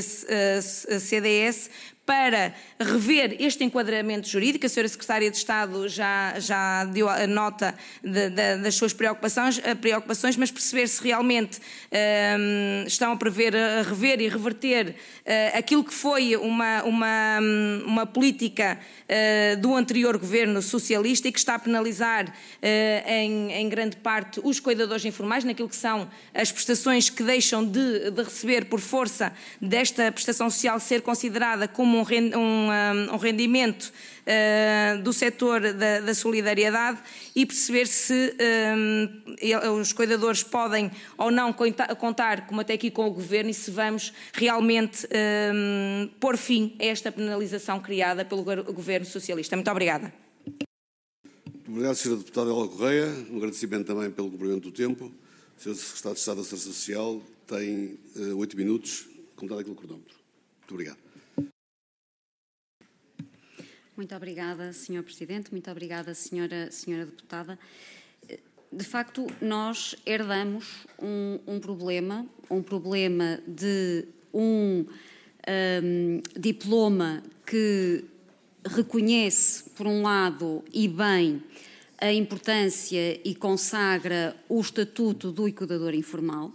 PSD-CDS, para rever este enquadramento jurídico. A Sra. Secretária de Estado já deu a nota das suas preocupações, mas perceber se realmente estão a prever rever e reverter aquilo que foi uma política do anterior Governo socialista e que está a penalizar em grande parte os cuidadores informais, naquilo que são as prestações que deixam de receber por força desta prestação social ser considerada como um rendimento do setor da solidariedade, e perceber se os cuidadores podem ou não contar, como até aqui, com o Governo, e se vamos realmente pôr fim a esta penalização criada pelo Governo socialista. Muito obrigada. Muito obrigado, Sra. Deputada Ela Correia. Um agradecimento também pelo cumprimento do tempo. Sr. Secretário de Estado da Segurança Social tem 8 minutos, contado aqui no cronómetro. Muito obrigado. Muito obrigada, Sr. Presidente. Muito obrigada, Sra. Deputada. De facto, nós herdamos um problema de um diploma que reconhece, por um lado, e bem, a importância e consagra o Estatuto do Cuidador Informal.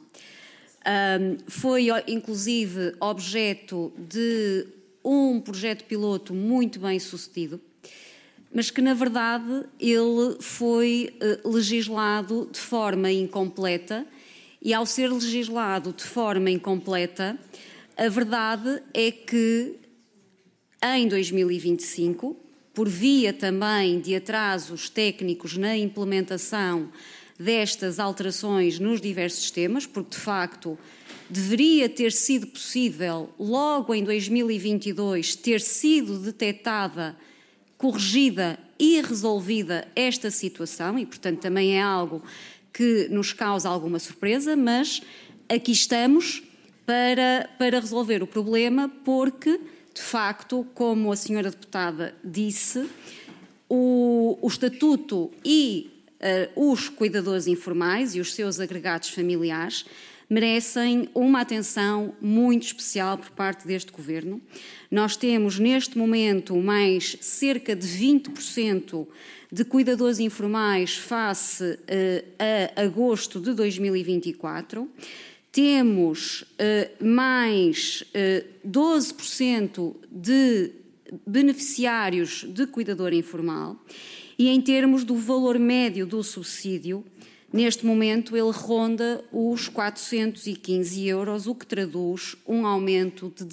Foi, inclusive, objeto de um projeto piloto muito bem sucedido, mas que, na verdade, ele foi legislado de forma incompleta, e, ao ser legislado de forma incompleta, a verdade é que, em 2025, por via também de atrasos técnicos na implementação destas alterações nos diversos sistemas, porque, de facto, deveria ter sido possível, logo em 2022, ter sido detectada, corrigida e resolvida esta situação, e, portanto, também é algo que nos causa alguma surpresa, mas aqui estamos para resolver o problema, porque, de facto, como a senhora deputada disse, o Estatuto e os cuidadores informais e os seus agregados familiares merecem uma atenção muito especial por parte deste Governo. Nós temos, neste momento, mais cerca de 20% de cuidadores informais face a agosto de 2024. Temos mais 12% de beneficiários de cuidador informal, e, em termos do valor médio do subsídio, neste momento ele ronda os 415 euros, o que traduz um aumento de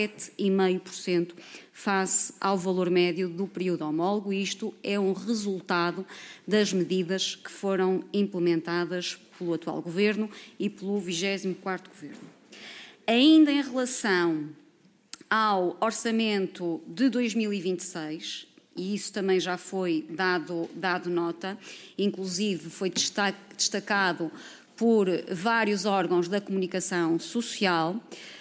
17,5% face ao valor médio do período homólogo. Isto é um resultado das medidas que foram implementadas pelo atual Governo e pelo 24º Governo. Ainda em relação ao orçamento de 2026, e isso também já foi dado nota, inclusive foi destacado por vários órgãos da comunicação social,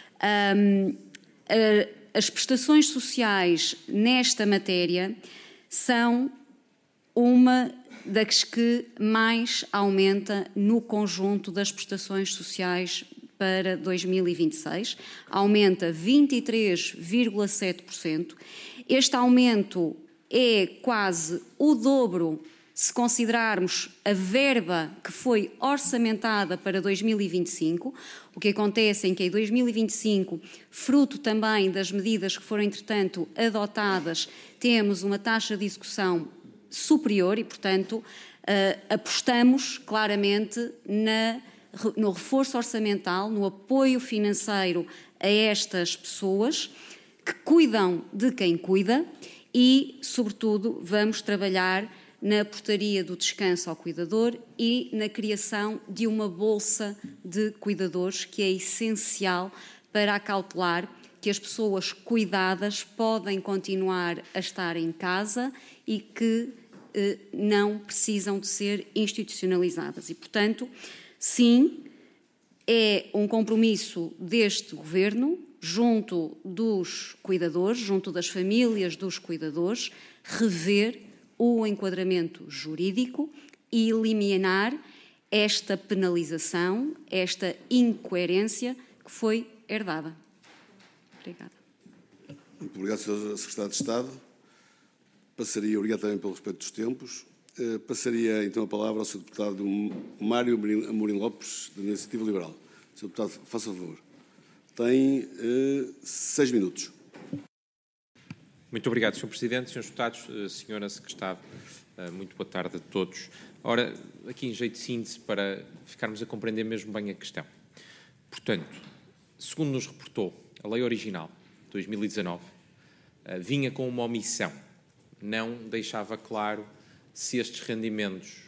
as prestações sociais nesta matéria são uma das que mais aumenta no conjunto das prestações sociais para 2026, aumenta 23,7%. Este aumento é quase o dobro se considerarmos a verba que foi orçamentada para 2025. O que acontece é que em 2025, fruto também das medidas que foram, entretanto, adotadas, temos uma taxa de execução superior e, portanto, apostamos claramente no reforço orçamental, no apoio financeiro a estas pessoas que cuidam de quem cuida e, sobretudo, vamos trabalhar na portaria do descanso ao cuidador e na criação de uma bolsa de cuidadores que é essencial para acautelar que as pessoas cuidadas podem continuar a estar em casa e que não precisam de ser institucionalizadas. E, portanto, sim, é um compromisso deste Governo, junto dos cuidadores, junto das famílias dos cuidadores, rever o enquadramento jurídico e eliminar esta penalização, esta incoerência que foi herdada. Obrigada. Muito obrigado, Sr. Secretário de Estado. Obrigado também pelo respeito dos tempos. Passaria então a palavra ao Sr. Deputado Mário Amorim Lopes, da Iniciativa Liberal. Sr. Deputado, faça favor. Tem 6 minutos. Muito obrigado, Sr. Presidente, Srs. Deputados, Sra. Secretária, muito boa tarde a todos. Ora, aqui em jeito de síntese, para ficarmos a compreender mesmo bem a questão. Portanto, segundo nos reportou a lei original, 2019, vinha com uma omissão. Não deixava claro se estes rendimentos,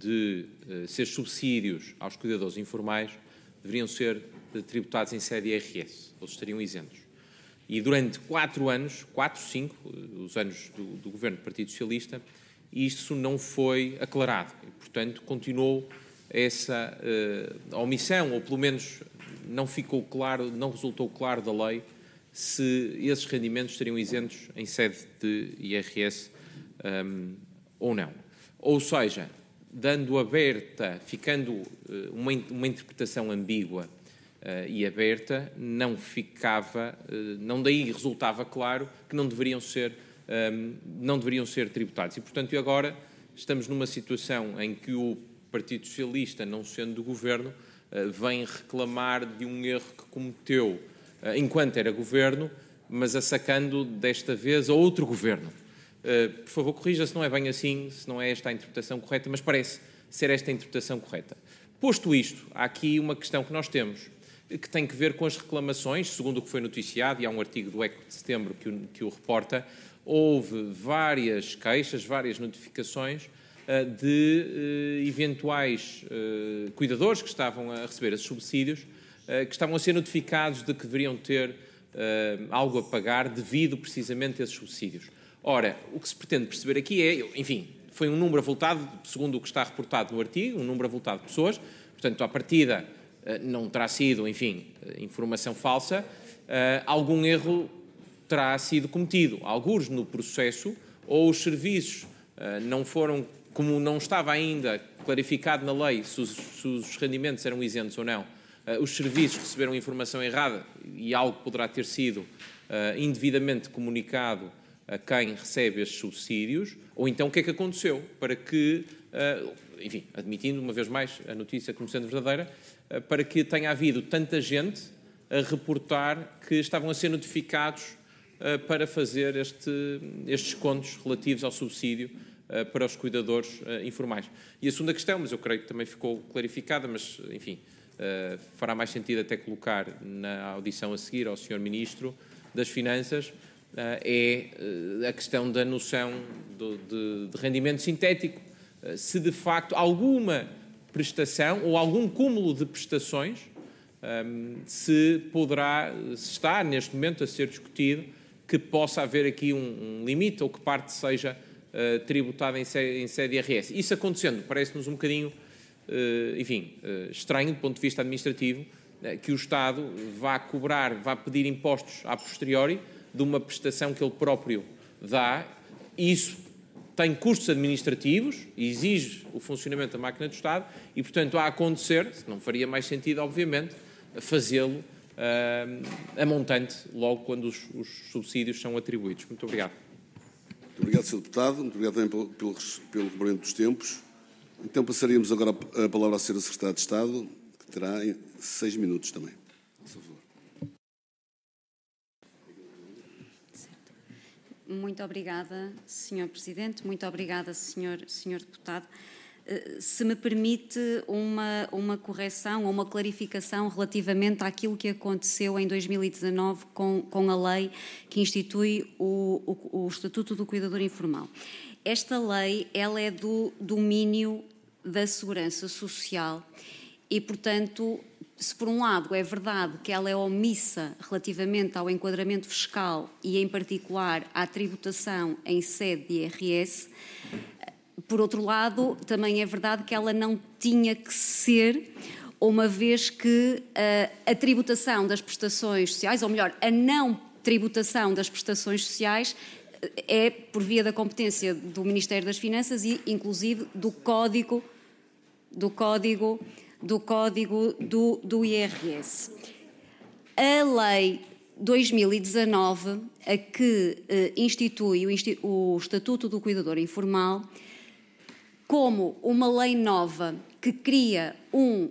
se estes subsídios aos cuidadores informais deveriam ser tributados em sede IRS, ou estariam isentos. E durante 4 anos, 5, os anos do governo do Partido Socialista, isso não foi aclarado. E, portanto, continuou essa omissão, ou pelo menos não ficou claro, não resultou claro da lei se esses rendimentos estariam isentos em sede de IRS ou não. Ou seja, dando aberta, ficando uma interpretação ambígua e aberta, não daí resultava claro que não deveriam ser tributados. E, portanto, agora estamos numa situação em que o Partido Socialista, não sendo do Governo, vem reclamar de um erro que cometeu enquanto era Governo, mas assacando desta vez a outro Governo. Por favor, corrija se não é bem assim, se não é esta a interpretação correta, mas parece ser esta a interpretação correta. Posto isto, há aqui uma questão que nós temos, que tem que ver com as reclamações, segundo o que foi noticiado, e há um artigo do ECO de setembro que o reporta, houve várias queixas, várias notificações de eventuais cuidadores que estavam a receber esses subsídios, que estavam a ser notificados de que deveriam ter algo a pagar devido precisamente a esses subsídios. Ora, o que se pretende perceber aqui é, enfim, foi um número avultado, segundo o que está reportado no artigo, um número avultado de pessoas, portanto, à partida não terá sido, enfim, informação falsa, algum erro terá sido cometido. Alguns no processo, ou os serviços não foram, como não estava ainda clarificado na lei se os rendimentos eram isentos ou não, os serviços receberam informação errada e algo poderá ter sido indevidamente comunicado a quem recebe estes subsídios, ou então o que é que aconteceu para que, enfim, admitindo uma vez mais a notícia como sendo verdadeira, para que tenha havido tanta gente a reportar que estavam a ser notificados para fazer estes descontos relativos ao subsídio para os cuidadores informais. E a segunda questão, mas eu creio que também ficou clarificada, mas, enfim, fará mais sentido até colocar na audição a seguir ao Sr. Ministro das Finanças, é a questão da noção de rendimento sintético. Se, de facto, alguma prestação ou algum cúmulo de prestações se está neste momento a ser discutido que possa haver aqui um limite ou que parte seja tributada em sede IRS. Isso acontecendo, parece-nos um bocadinho, enfim, estranho do ponto de vista administrativo, que o Estado vá pedir impostos a posteriori de uma prestação que ele próprio dá. Isso tem custos administrativos, exige o funcionamento da máquina do Estado e, portanto, a acontecer, não faria mais sentido, obviamente, fazê-lo a montante logo quando os subsídios são atribuídos. Muito obrigado. Muito Muito obrigado, Sr. Deputado. Muito obrigado também pelo cumprimento dos tempos. Então passaríamos agora a palavra à Sra. Secretária de Estado, que terá 6 minutos também. Por favor. Muito obrigada, Sr. Presidente. Muito obrigada, Sr. Deputado. Se me permite uma correção ou uma clarificação relativamente àquilo que aconteceu em 2019 com a lei que institui o Estatuto do Cuidador Informal. Esta lei, ela é do domínio da Segurança Social e, portanto, se por um lado é verdade que ela é omissa relativamente ao enquadramento fiscal e, em particular, à tributação em sede de IRS, por outro lado, também é verdade que ela não tinha que ser, uma vez que a tributação das prestações sociais, ou melhor, a não tributação das prestações sociais, é por via da competência do Ministério das Finanças e, inclusive, do Código do IRS. A Lei 2019, a que institui o Estatuto do Cuidador Informal, como uma lei nova que cria um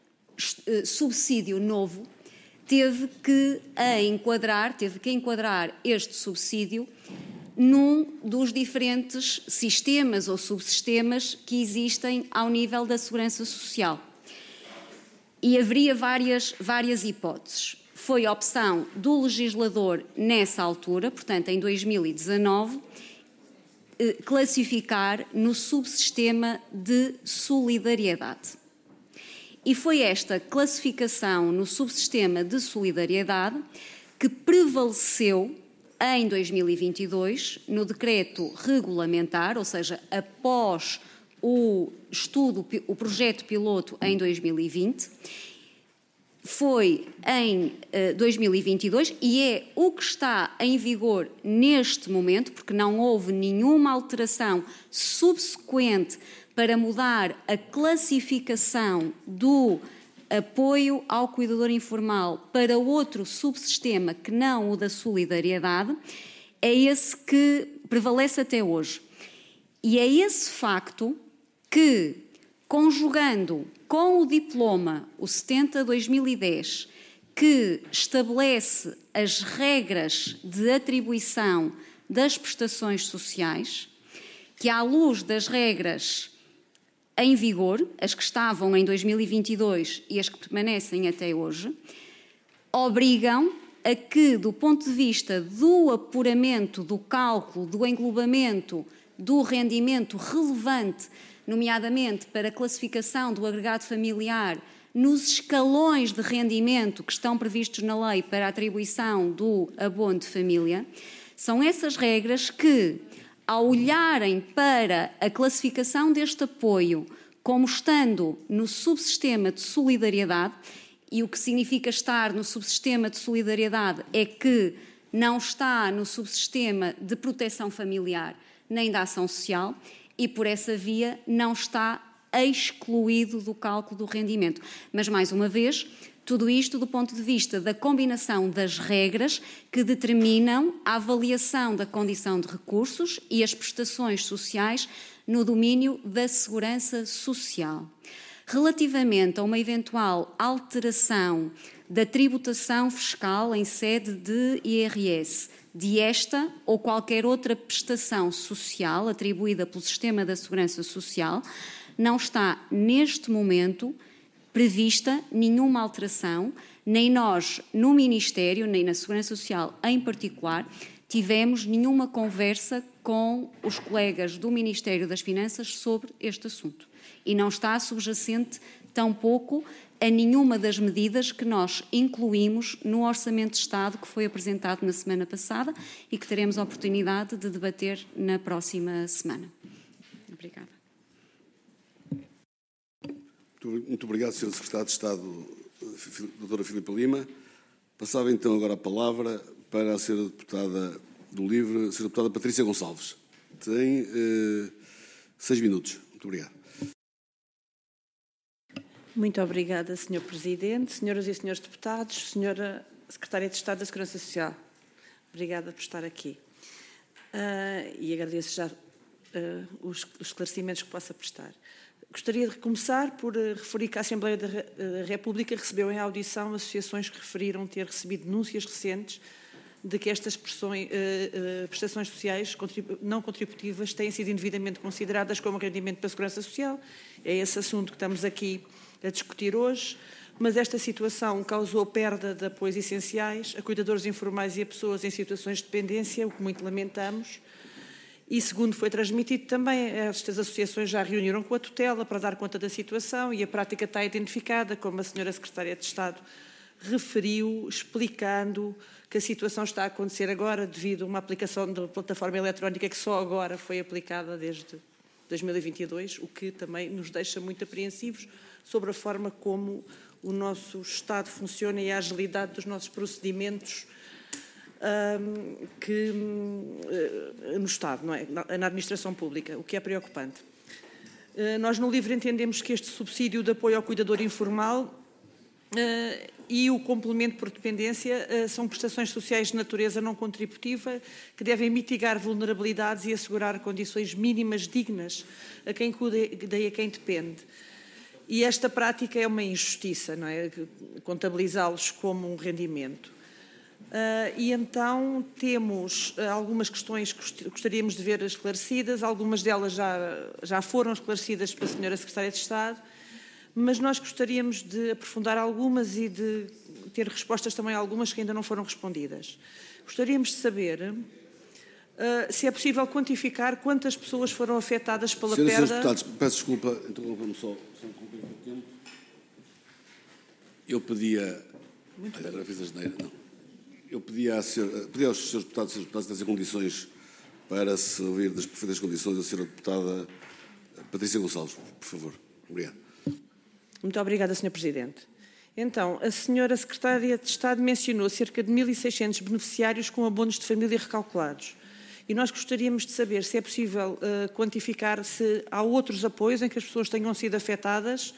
subsídio novo, teve que enquadrar este subsídio num dos diferentes sistemas ou subsistemas que existem ao nível da Segurança Social. E haveria várias hipóteses. Foi a opção do legislador nessa altura, portanto em 2019, classificar no subsistema de solidariedade. E foi esta classificação no subsistema de solidariedade que prevaleceu em 2022 no decreto regulamentar, ou seja, após o projeto piloto em 2020, foi em 2022 e é o que está em vigor neste momento, porque não houve nenhuma alteração subsequente para mudar a classificação do apoio ao cuidador informal para outro subsistema que não o da solidariedade, é esse que prevalece até hoje. E é esse facto que, conjugando com o diploma, o 70/2010, que estabelece as regras de atribuição das prestações sociais, que à luz das regras em vigor, as que estavam em 2022 e as que permanecem até hoje, obrigam a que, do ponto de vista do apuramento, do cálculo, do englobamento do rendimento relevante, nomeadamente para a classificação do agregado familiar, nos escalões de rendimento que estão previstos na lei para a atribuição do abono de família, são essas regras que, ao olharem para a classificação deste apoio como estando no subsistema de solidariedade, e o que significa estar no subsistema de solidariedade é que não está no subsistema de proteção familiar nem da ação social, e por essa via não está excluído do cálculo do rendimento. Mas, mais uma vez, tudo isto do ponto de vista da combinação das regras que determinam a avaliação da condição de recursos e as prestações sociais no domínio da segurança social. Relativamente a uma eventual alteração da tributação fiscal em sede de IRS, de esta ou qualquer outra prestação social atribuída pelo Sistema da Segurança Social, não está neste momento prevista nenhuma alteração, nem nós no Ministério, nem na Segurança Social em particular, tivemos nenhuma conversa com os colegas do Ministério das Finanças sobre este assunto. E não está subjacente tampouco a nenhuma das medidas que nós incluímos no Orçamento de Estado que foi apresentado na semana passada e que teremos a oportunidade de debater na próxima semana. Obrigada. Muito obrigado, Sr. Secretário de Estado, Dra. Filipa Lima. Passava então agora a palavra para a Sra. Deputada do LIVRE, a Sra. Deputada Patrícia Gonçalves. Tem 6 minutos. Muito obrigado. Muito obrigada, Sr. Presidente, Senhoras e Senhores Deputados, Sra. Secretária de Estado da Segurança Social. Obrigada por estar aqui. e agradeço já os esclarecimentos que possa prestar. Gostaria de começar por referir que a Assembleia da República recebeu em audição associações que referiram ter recebido denúncias recentes de que estas prestações sociais não contributivas têm sido indevidamente consideradas como rendimento da Segurança Social. É esse assunto que estamos aqui a discutir hoje, mas esta situação causou perda de apoios essenciais a cuidadores informais e a pessoas em situações de dependência, o que muito lamentamos. E, segundo foi transmitido também, estas associações já reuniram com a tutela para dar conta da situação e a prática está identificada, como a senhora Secretária de Estado referiu, explicando que a situação está a acontecer agora devido a uma aplicação da plataforma eletrónica que só agora foi aplicada desde 2022, o que também nos deixa muito apreensivos sobre a forma como o nosso Estado funciona e a agilidade dos nossos procedimentos no Estado, não é? Na administração pública, o que é preocupante. Nós no LIVRE entendemos que este subsídio de apoio ao cuidador informal e o complemento por dependência são prestações sociais de natureza não contributiva que devem mitigar vulnerabilidades e assegurar condições mínimas dignas a quem cuida e a quem depende. E esta prática é uma injustiça, não é? Contabilizá-los como um rendimento. E então temos algumas questões que gostaríamos de ver esclarecidas, algumas delas já foram esclarecidas pela senhora Secretária de Estado, mas nós gostaríamos de aprofundar algumas e de ter respostas também a algumas que ainda não foram respondidas. Gostaríamos de saber se é possível quantificar quantas pessoas foram afetadas pela perda... Senhoras e senhores deputados, peço desculpa, interrompa-me só cumprir o tempo. Eu pedia... Agora fiz a geneira, não. Eu pedia aos senhores deputados e senhores deputadas terem condições para se ouvir das perfeitas condições da senhora deputada Patrícia Gonçalves, por favor. Obrigado. Muito obrigada, Sr. Presidente. Então, a senhora Secretária de Estado mencionou cerca de 1.600 beneficiários com abonos de família recalculados. E nós gostaríamos de saber se é possível quantificar se há outros apoios em que as pessoas tenham sido afetadas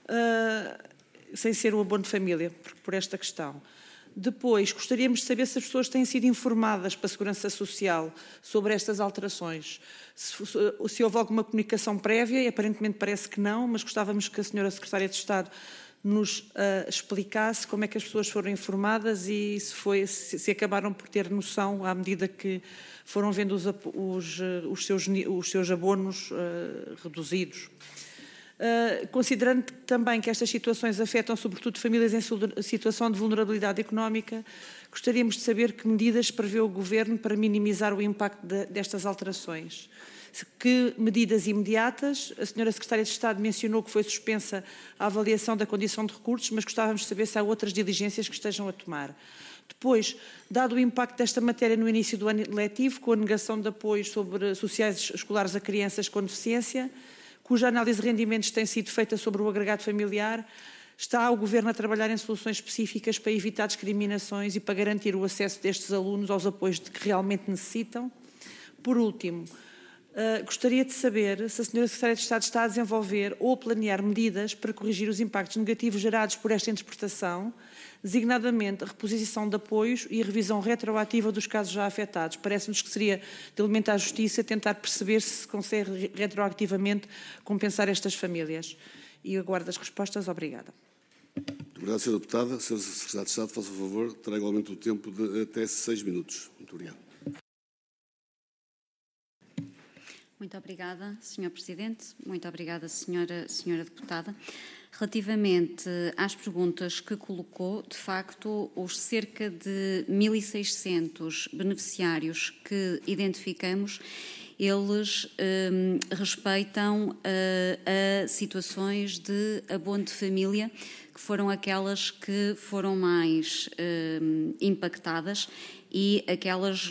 sem ser o abono de família, por esta questão. Depois, gostaríamos de saber se as pessoas têm sido informadas pela Segurança Social sobre estas alterações. Se houve alguma comunicação prévia, e aparentemente parece que não, mas gostávamos que a senhora Secretária de Estado nos explicasse como é que as pessoas foram informadas e se acabaram por ter noção à medida que foram vendo os seus abonos reduzidos. Considerando também que estas situações afetam sobretudo famílias em situação de vulnerabilidade económica, gostaríamos de saber que medidas prevê o Governo para minimizar o impacto destas alterações. Que medidas imediatas? A senhora Secretária de Estado mencionou que foi suspensa a avaliação da condição de recursos, mas gostávamos de saber se há outras diligências que estejam a tomar. Depois, dado o impacto desta matéria no início do ano letivo, com a negação de apoios sociais escolares a crianças com deficiência, cuja análise de rendimentos tem sido feita sobre o agregado familiar, está o Governo a trabalhar em soluções específicas para evitar discriminações e para garantir o acesso destes alunos aos apoios de que realmente necessitam? Por último, gostaria de saber se a senhora Secretária de Estado está a desenvolver ou a planear medidas para corrigir os impactos negativos gerados por esta interpretação, designadamente a reposição de apoios e a revisão retroativa dos casos já afetados. Parece-nos que seria de elemento à Justiça tentar perceber se se consegue retroativamente compensar estas famílias. E aguardo as respostas. Obrigada. Muito obrigado, Sra. Deputada. Sra. Secretária de Estado, faça o favor, terá igualmente o tempo de até 6 minutos. Muito obrigado. Muito obrigada, Sr. Presidente. Muito obrigada, Senhora Deputada. Relativamente às perguntas que colocou, de facto, os cerca de 1.600 beneficiários que identificamos, eles respeitam a situações de abono de família, que foram aquelas que foram mais impactadas e aquelas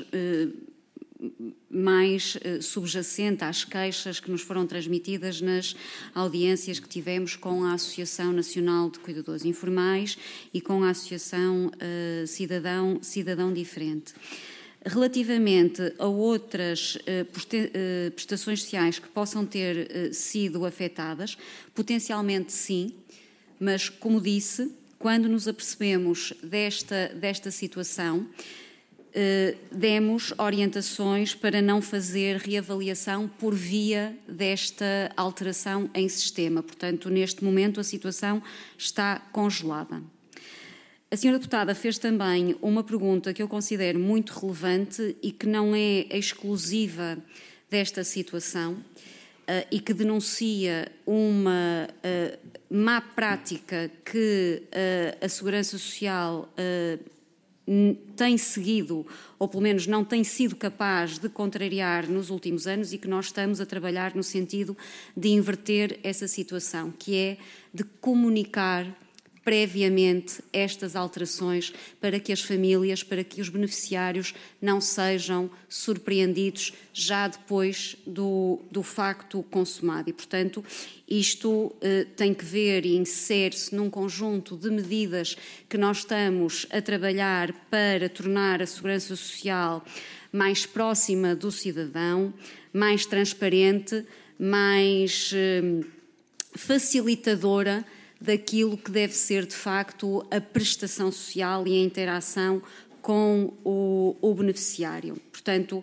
mais subjacente às queixas que nos foram transmitidas nas audiências que tivemos com a Associação Nacional de Cuidadores Informais e com a Associação Cidadão Diferente. Relativamente a outras prestações sociais que possam ter sido afetadas, potencialmente sim, mas, como disse, quando nos apercebemos desta situação, demos orientações para não fazer reavaliação por via desta alteração em sistema. Portanto, neste momento a situação está congelada. A senhora deputada fez também uma pergunta que eu considero muito relevante e que não é exclusiva desta situação e que denuncia uma má prática que a Segurança Social tem seguido, ou pelo menos não tem sido capaz de contrariar nos últimos anos e que nós estamos a trabalhar no sentido de inverter essa situação, que é de comunicar previamente estas alterações para que as famílias, para que os beneficiários não sejam surpreendidos já depois do facto consumado. E, portanto, isto tem que ver e insere-se num conjunto de medidas que nós estamos a trabalhar para tornar a Segurança Social mais próxima do cidadão, mais transparente, mais facilitadora daquilo que deve ser, de facto, a prestação social e a interação com o beneficiário. Portanto,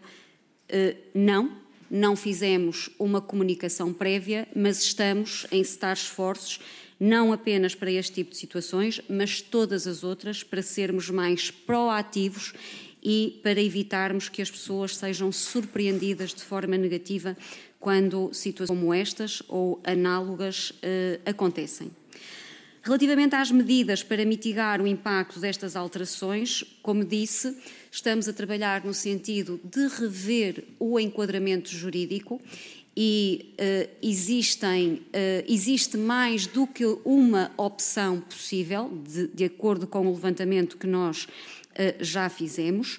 não fizemos uma comunicação prévia, mas estamos a encetar esforços, não apenas para este tipo de situações, mas todas as outras, para sermos mais proativos e para evitarmos que as pessoas sejam surpreendidas de forma negativa quando situações como estas ou análogas acontecem. Relativamente às medidas para mitigar o impacto destas alterações, como disse, estamos a trabalhar no sentido de rever o enquadramento jurídico e existe mais do que uma opção possível, de acordo com o levantamento que nós já fizemos.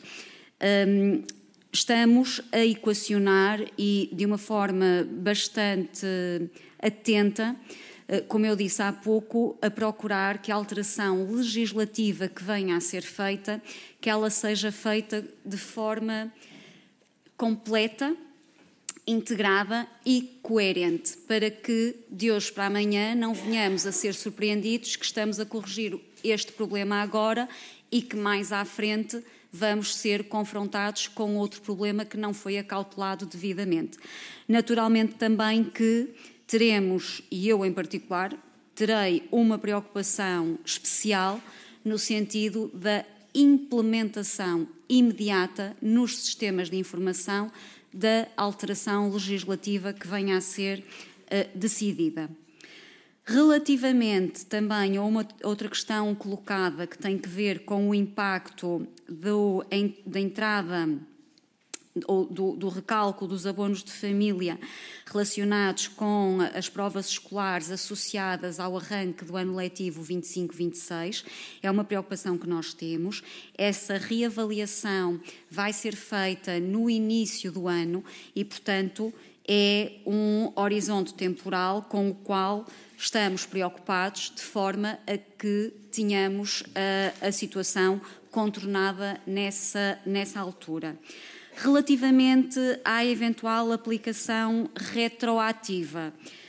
Estamos a equacionar e de uma forma bastante atenta, como eu disse há pouco, a procurar que a alteração legislativa que venha a ser feita, que ela seja feita de forma completa, integrada e coerente, para que de hoje para amanhã não venhamos a ser surpreendidos que estamos a corrigir este problema agora e que mais à frente vamos ser confrontados com outro problema que não foi acautelado devidamente. Naturalmente também que teremos, e eu em particular, terei uma preocupação especial no sentido da implementação imediata nos sistemas de informação da alteração legislativa que venha a ser decidida. Relativamente também a uma outra questão colocada que tem que ver com o impacto da entrada ou do recálculo dos abonos de família relacionados com as provas escolares associadas ao arranque do ano letivo 25-26, é uma preocupação que nós temos. Essa reavaliação vai ser feita no início do ano e, portanto, é um horizonte temporal com o qual estamos preocupados de forma a que tenhamos a situação contornada nessa altura. Relativamente à eventual aplicação retroativa,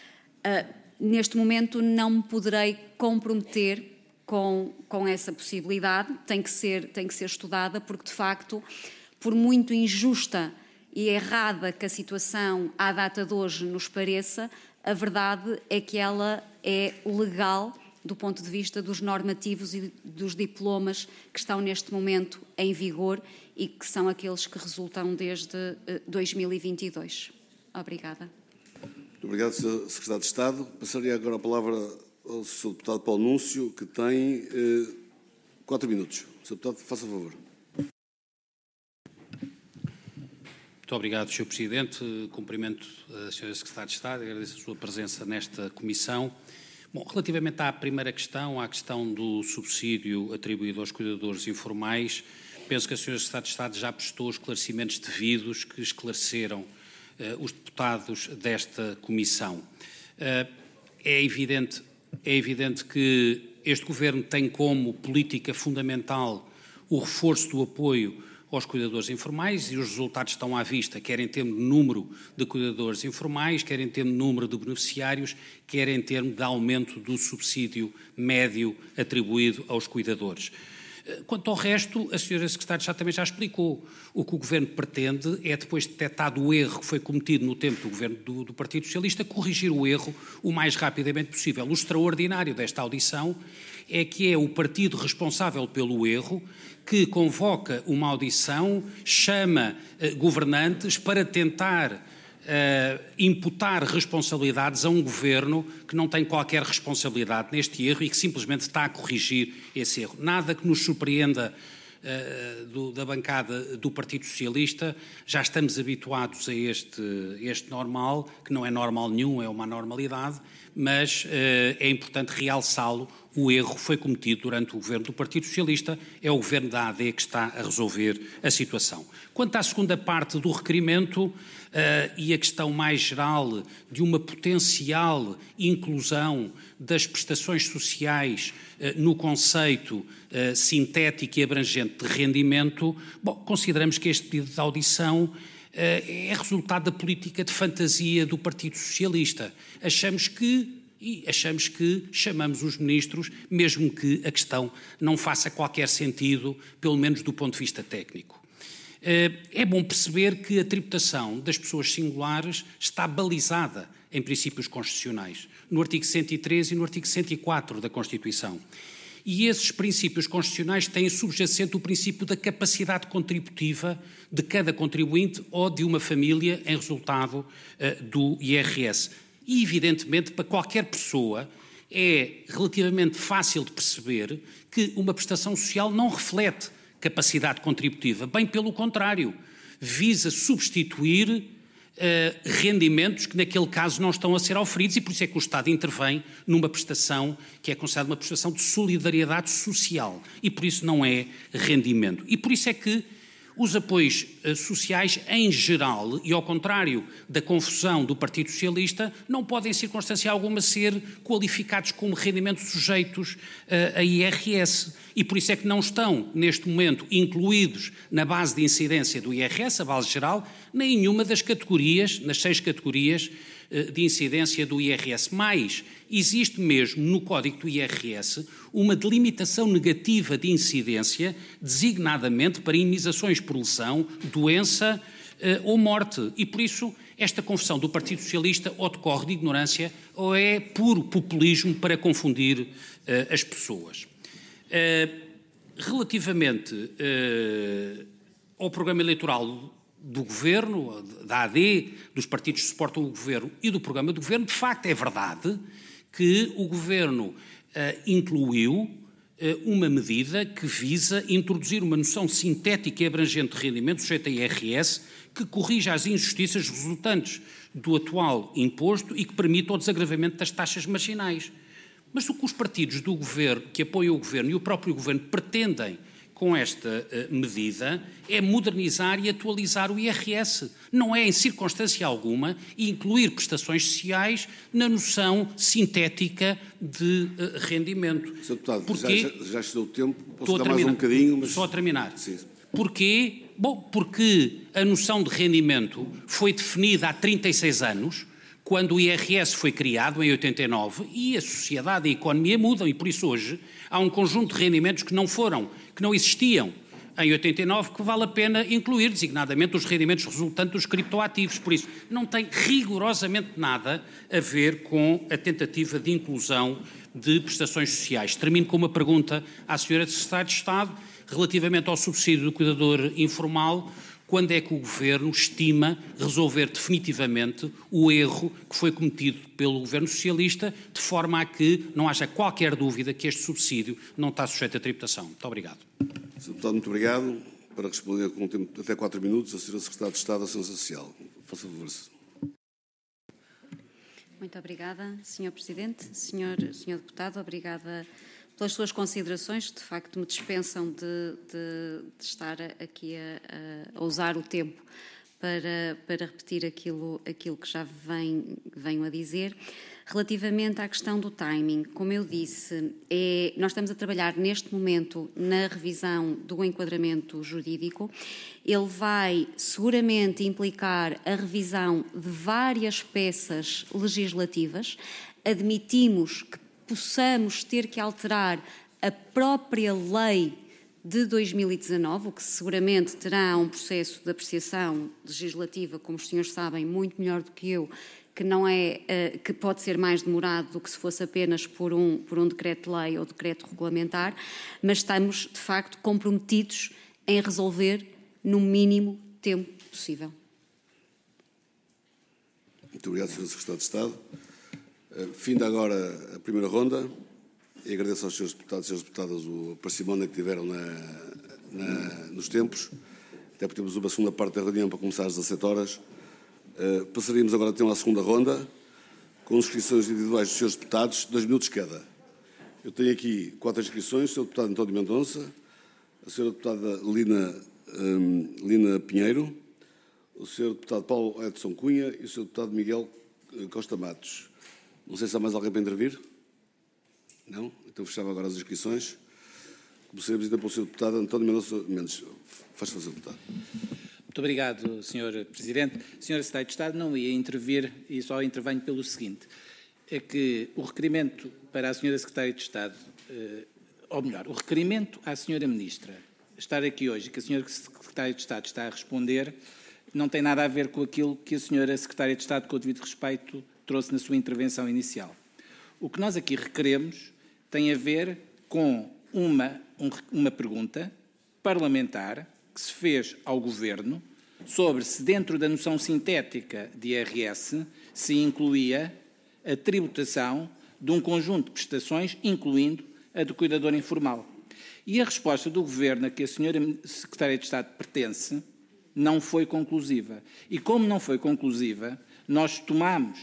neste momento não me poderei comprometer com essa possibilidade, tem que ser estudada, porque de facto, por muito injusta e errada que a situação à data de hoje nos pareça, a verdade é que ela é legal do ponto de vista dos normativos e dos diplomas que estão neste momento em vigor e que são aqueles que resultam desde 2022. Obrigada. Muito obrigado, Sr. Secretário de Estado. Passaria agora a palavra ao Sr. Deputado Paulo Núncio, que tem 4 minutos. Sr. Deputado, faça favor. Muito obrigado, Sr. Presidente. Cumprimento a Sra. Secretária de Estado e agradeço a sua presença nesta comissão. Bom, relativamente à primeira questão, à questão do subsídio atribuído aos cuidadores informais, penso que a Sra. Secretária de Estado já prestou esclarecimentos devidos que esclareceram os deputados desta comissão. É evidente que este Governo tem como política fundamental o reforço do apoio aos cuidadores informais e os resultados estão à vista, quer em termos de número de cuidadores informais, quer em termos de número de beneficiários, quer em termos de aumento do subsídio médio atribuído aos cuidadores. Quanto ao resto, a senhora Secretária de Estado também já explicou. O que o Governo pretende é, depois de detectado o erro que foi cometido no tempo do Governo do Partido Socialista, corrigir o erro o mais rapidamente possível. O extraordinário desta audição é que é o partido responsável pelo erro que convoca uma audição, chama governantes para tentar imputar responsabilidades a um governo que não tem qualquer responsabilidade neste erro e que simplesmente está a corrigir esse erro. Nada que nos surpreenda da bancada do Partido Socialista, já estamos habituados a este normal, que não é normal nenhum, é uma anormalidade, mas é importante realçá-lo. O erro foi cometido durante o governo do Partido Socialista, é o governo da AD que está a resolver a situação. Quanto à segunda parte do requerimento e a questão mais geral de uma potencial inclusão das prestações sociais no conceito sintético e abrangente de rendimento, consideramos que este pedido de audição é resultado da política de fantasia do Partido Socialista. Achamos que chamamos os ministros, mesmo que a questão não faça qualquer sentido, pelo menos do ponto de vista técnico. É bom perceber que a tributação das pessoas singulares está balizada em princípios constitucionais, no artigo 103 e no artigo 104 da Constituição. E esses princípios constitucionais têm subjacente o princípio da capacidade contributiva de cada contribuinte ou de uma família em resultado do IRS. E, evidentemente, para qualquer pessoa é relativamente fácil de perceber que uma prestação social não reflete capacidade contributiva. Bem pelo contrário, visa substituir rendimentos que naquele caso não estão a ser oferidos e por isso é que o Estado intervém numa prestação que é considerada uma prestação de solidariedade social e por isso não é rendimento. E por isso é que os apoios sociais, em geral, e ao contrário da confusão do Partido Socialista, não podem, em circunstância alguma, ser qualificados como rendimentos sujeitos a IRS. E por isso é que não estão, neste momento, incluídos na base de incidência do IRS, a base geral, nem nenhuma das categorias, nas 6 categorias de incidência do IRS. Mas existe mesmo no Código do IRS uma delimitação negativa de incidência, designadamente para indenizações por lesão, doença ou morte. E por isso esta confusão do Partido Socialista ou decorre de ignorância ou é puro populismo para confundir as pessoas. Relativamente ao programa eleitoral do Governo, da AD, dos partidos que suportam o Governo e do programa do Governo, de facto é verdade que o Governo incluiu uma medida que visa introduzir uma noção sintética e abrangente de rendimento sujeito a IRS que corrija as injustiças resultantes do atual imposto e que permita o desagravamento das taxas marginais. Mas o que os partidos do Governo, que apoiam o Governo e o próprio Governo pretendem com esta medida é modernizar e atualizar o IRS. Não é, em circunstância alguma, incluir prestações sociais na noção sintética de rendimento. Sr. Deputado, porque... já estou o tempo, posso dar mais um bocadinho. Mas... Só a terminar. Sim. Porquê? Bom, porque a noção de rendimento foi definida há 36 anos, quando o IRS foi criado, em 89, e a sociedade e a economia mudam, e por isso hoje há um conjunto de rendimentos que não existiam em 89, que vale a pena incluir, designadamente os rendimentos resultantes dos criptoativos. Por isso, não tem rigorosamente nada a ver com a tentativa de inclusão de prestações sociais. Termino com uma pergunta à Sra. Secretária de Estado, relativamente ao subsídio do cuidador informal. Quando é que o Governo estima resolver definitivamente o erro que foi cometido pelo Governo Socialista, de forma a que não haja qualquer dúvida que este subsídio não está sujeito à tributação? Muito obrigado. Sr. Deputado, muito obrigado. Para responder com um tempo de até 4 minutos, a Sra. Secretária de Estado da Ação Social. Faça favor. Muito obrigada, Sr. Presidente. Sr. Deputado, obrigada pelas suas considerações, de facto me dispensam de estar aqui a usar o tempo para repetir aquilo que já venho a dizer. Relativamente à questão do timing, como eu disse, nós estamos a trabalhar neste momento na revisão do enquadramento jurídico. Ele vai seguramente implicar a revisão de várias peças legislativas. Admitimos que possamos ter que alterar a própria lei de 2019, o que seguramente terá um processo de apreciação legislativa, como os senhores sabem, muito melhor do que eu, que pode ser mais demorado do que se fosse apenas por um decreto-lei ou decreto regulamentar, mas estamos, de facto, comprometidos em resolver no mínimo tempo possível. Muito obrigado, Sr. Secretário de Estado. Finda agora a primeira ronda e agradeço aos Srs. Deputados e Sras. Deputadas o parcimónio que tiveram nos tempos, até porque temos uma segunda parte da reunião para começar às 17 horas. Passaríamos agora a ter uma segunda ronda, com inscrições individuais dos Srs. Deputados, 2 minutos cada. Eu tenho aqui 4 inscrições: o Sr. Deputado António Mendonça, a Sra. Deputada Lina Pinheiro, o Sr. Deputado Paulo Edson Cunha e o Sr. Deputado Miguel Costa Matos. Não sei se há mais alguém para intervir. Não? Então fechava agora as inscrições. Começaremos então pelo Sr. Deputado António Mendonça Mendes. Faz favor, Sr. Deputado. Muito obrigado, Sr. Presidente. Sra. Secretária de Estado, não ia intervir e só intervenho pelo seguinte. É que o requerimento para a Sra. Secretária de Estado, ou melhor, o requerimento à Sra. Ministra estar aqui hoje, que a Sra. Secretária de Estado está a responder, não tem nada a ver com aquilo que a Sra. Secretária de Estado, com o devido respeito, trouxe na sua intervenção inicial. O que nós aqui requeremos tem a ver com uma pergunta parlamentar que se fez ao Governo sobre se dentro da noção sintética de IRS se incluía a tributação de um conjunto de prestações, incluindo a do cuidador informal. E a resposta do Governo a que a Sra. Secretária de Estado pertence não foi conclusiva. E como não foi conclusiva, nós tomamos